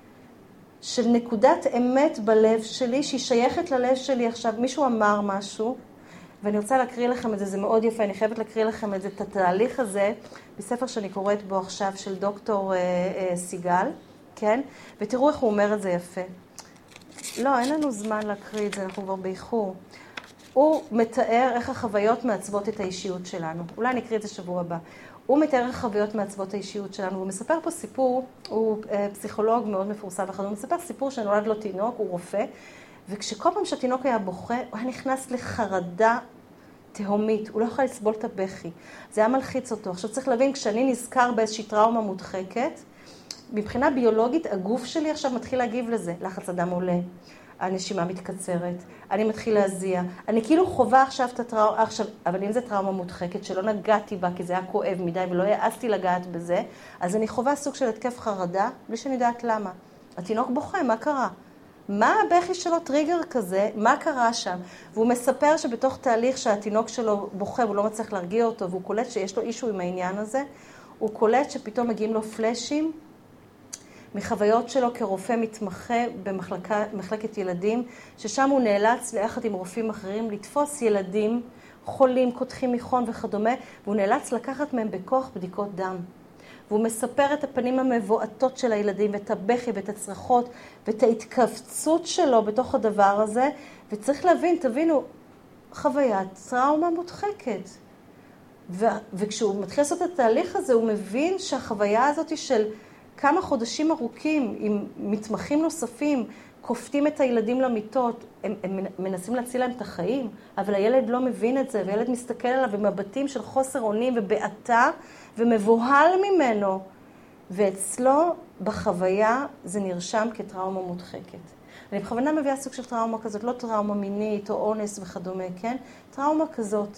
של נקודת אמת בלב שלי, שהיא שייכת ללב שלי עכשיו. מישהו אמר משהו, ואני רוצה להקריא לכם את זה, זה מאוד יפה, אני חייבת להקריא לכם את זה, את התהליך הזה, בספר שאני קוראת בו עכשיו, של דוקטור אה, אה, סיגל, כן? ותראו איך הוא אומר את זה יפה. לא, אין לנו זמן להקריא את זה, אנחנו כבר באיחור. הוא מתאר איך החוויות מעצבות את האישיות שלנו. אולי נקריא את זה שבוע הבא. הוא מתאר איך החוויות מעצבות האישיות שלנו. הוא מספר פה סיפור, הוא אה, פסיכולוג מאוד מפורסם ואחד. הוא מספר סיפור שנולד לו תינוק, הוא רופא, וכשכל פעם שהתינוק היה בוכה, הוא היה נכנס לחרדה תהומית. הוא לא יכול לסבול את הבכי. זה היה מלחיץ אותו. עכשיו צריך להבין, כשאני נזכר באיזושהי טראומה מודחקת, מבחינה ביולוגית, הגוף שלי עכשיו מתחיל להגיב לזה. לחץ הדם עולה, הנשימה מתקצרת, אני מתחיל להזיע. אני כאילו חובה עכשיו את הטראומה, עכשיו, אבל אם זה טראומה מודחקת שלא נגעתי בה, כי זה היה כואב מדי ולא העזתי לגעת בזה, אז אני חובה סוג של התקף חרדה, בלי שאני יודעת למה. התינוק בוכה, מה קרה? מה הבכי שלו טריגר כזה? מה קרה שם? והוא מספר שבתוך תהליך שהתינוק שלו בוכה, הוא לא מצליח להרגיע אותו, והוא קולט שיש לו אישו עם העניין הזה, הוא קולט שפתאום מגיעים לו פלאשים, מחוויות שלו כרופא מתמחה במחלקת ילדים, ששם הוא נאלץ ליחד עם רופאים אחרים לתפוס ילדים, חולים, קודחים מיכון וכדומה, והוא נאלץ לקחת מהם בכוח בדיקות דם. והוא מספר את הפנים המבועטות של הילדים, ואת הבכי ואת הצרחות, ואת ההתכווצות שלו בתוך הדבר הזה, וצריך להבין, תבינו, חוויית טראומה מודחקת. ו- וכשהוא מתחיל לעשות את התהליך הזה, הוא מבין שהחוויה הזאת של כמה חודשים ארוכים עם מתמחים נוספים, כופתים את הילדים למיטות, הם, הם מנסים להציל להם את החיים, אבל הילד לא מבין את זה, והילד מסתכל עליו במבטים של חוסר אונים ובעתה, ומבוהל ממנו. ואצלו, בחוויה, זה נרשם כטראומה מודחקת. אני בכוונה מביאה סוג של טראומה כזאת, לא טראומה מינית או אונס וכדומה, כן? טראומה כזאת.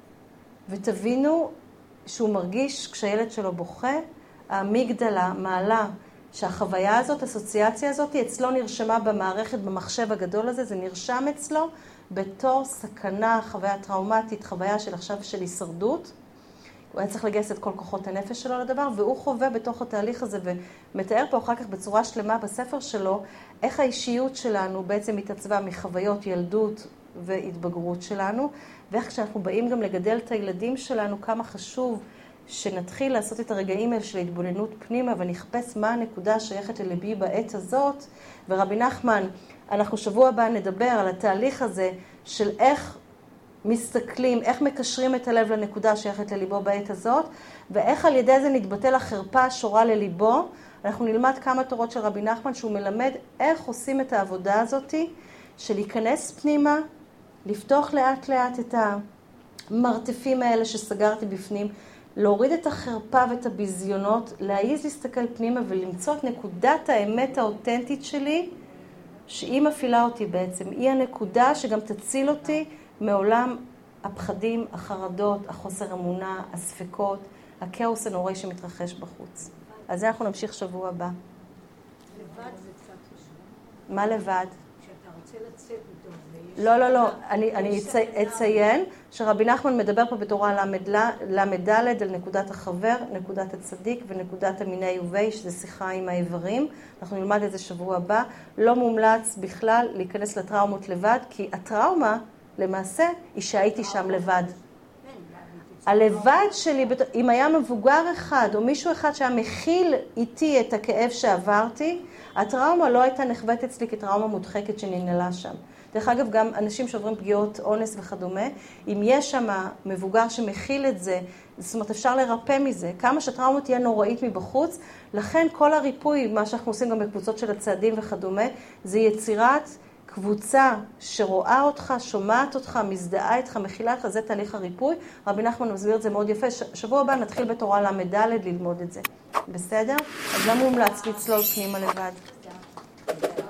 ותבינו שהוא מרגיש כשהילד שלו בוכה, האמיגדלה מעלה שהחוויה הזאת, האסוציאציה הזאת, אצלו נרשמה במערכת, במחשב הגדול הזה, זה נרשם אצלו בתור סכנה, חוויה טראומטית, חוויה של עכשיו של הישרדות. הוא היה צריך לגייס את כל כוחות הנפש שלו לדבר, והוא חווה בתוך התהליך הזה, ומתאר פה אחר כך בצורה שלמה בספר שלו, איך האישיות שלנו בעצם התעצבה מחוויות ילדות והתבגרות שלנו, ואיך כשאנחנו באים גם לגדל את הילדים שלנו, כמה חשוב שנתחיל לעשות את הרגעים האלה של התבוננות פנימה, ונחפש מה הנקודה שייכת ללבי בעת הזאת. ורבי נחמן, אנחנו שבוע הבא נדבר על התהליך הזה של איך מסתכלים, איך מקשרים את הלב לנקודה שייכת לליבו בעת הזאת, ואיך על ידי זה נתבטל החרפה השורה לליבו. אנחנו נלמד כמה תורות של רבי נחמן שהוא מלמד איך עושים את העבודה הזאת של להיכנס פנימה, לפתוח לאט לאט את המרתפים האלה שסגרתי בפנים, להוריד את החרפה ואת הביזיונות, להעיז להסתכל פנימה ולמצוא את נקודת האמת האותנטית שלי, שהיא מפעילה אותי בעצם. היא הנקודה שגם תציל אותי מעולם הפחדים, החרדות, החוסר אמונה, הספקות, הכאוס הנוראי שמתרחש בחוץ. אז זה אנחנו נמשיך שבוע הבא. לבד זה קצת חשוב. מה לבד? כשאתה רוצה לצאת איתו. לא, לא, לא. אני, אני אציין שרבי נחמן מדבר פה בתורה למד ד' על נקודת החבר, נקודת הצדיק ונקודת המיני ובי, שזה שיחה עם האיברים. אנחנו נלמד את זה שבוע הבא. לא מומלץ בכלל להיכנס לטראומות לבד, כי הטראומה למעשה היא שהייתי שם לבד. הלבד שלי, אם היה מבוגר אחד או מישהו אחד שהיה מכיל איתי את הכאב שעברתי, הטראומה לא הייתה נחבאת אצלי כטראומה מודחקת שננעלה שם. דרך אגב, גם אנשים שעוברים פגיעות אונס וכדומה, אם יש שם מבוגר שמכיל את זה, זאת אומרת, אפשר לרפא מזה. כמה שהטראומה תהיה נוראית מבחוץ, לכן כל הריפוי, מה שאנחנו עושים גם בקבוצות של הצעדים וכדומה, זה יצירת קבוצה שרואה אותך, שומעת אותך, מזדהה איתך, מכילה איתך, זה תהליך הריפוי. רבי נחמן מסביר את זה מאוד יפה. שבוע הבא נתחיל בתורה למד ד' ללמוד את זה. בסדר? אז לא מומלץ לצלול פנימה לבד.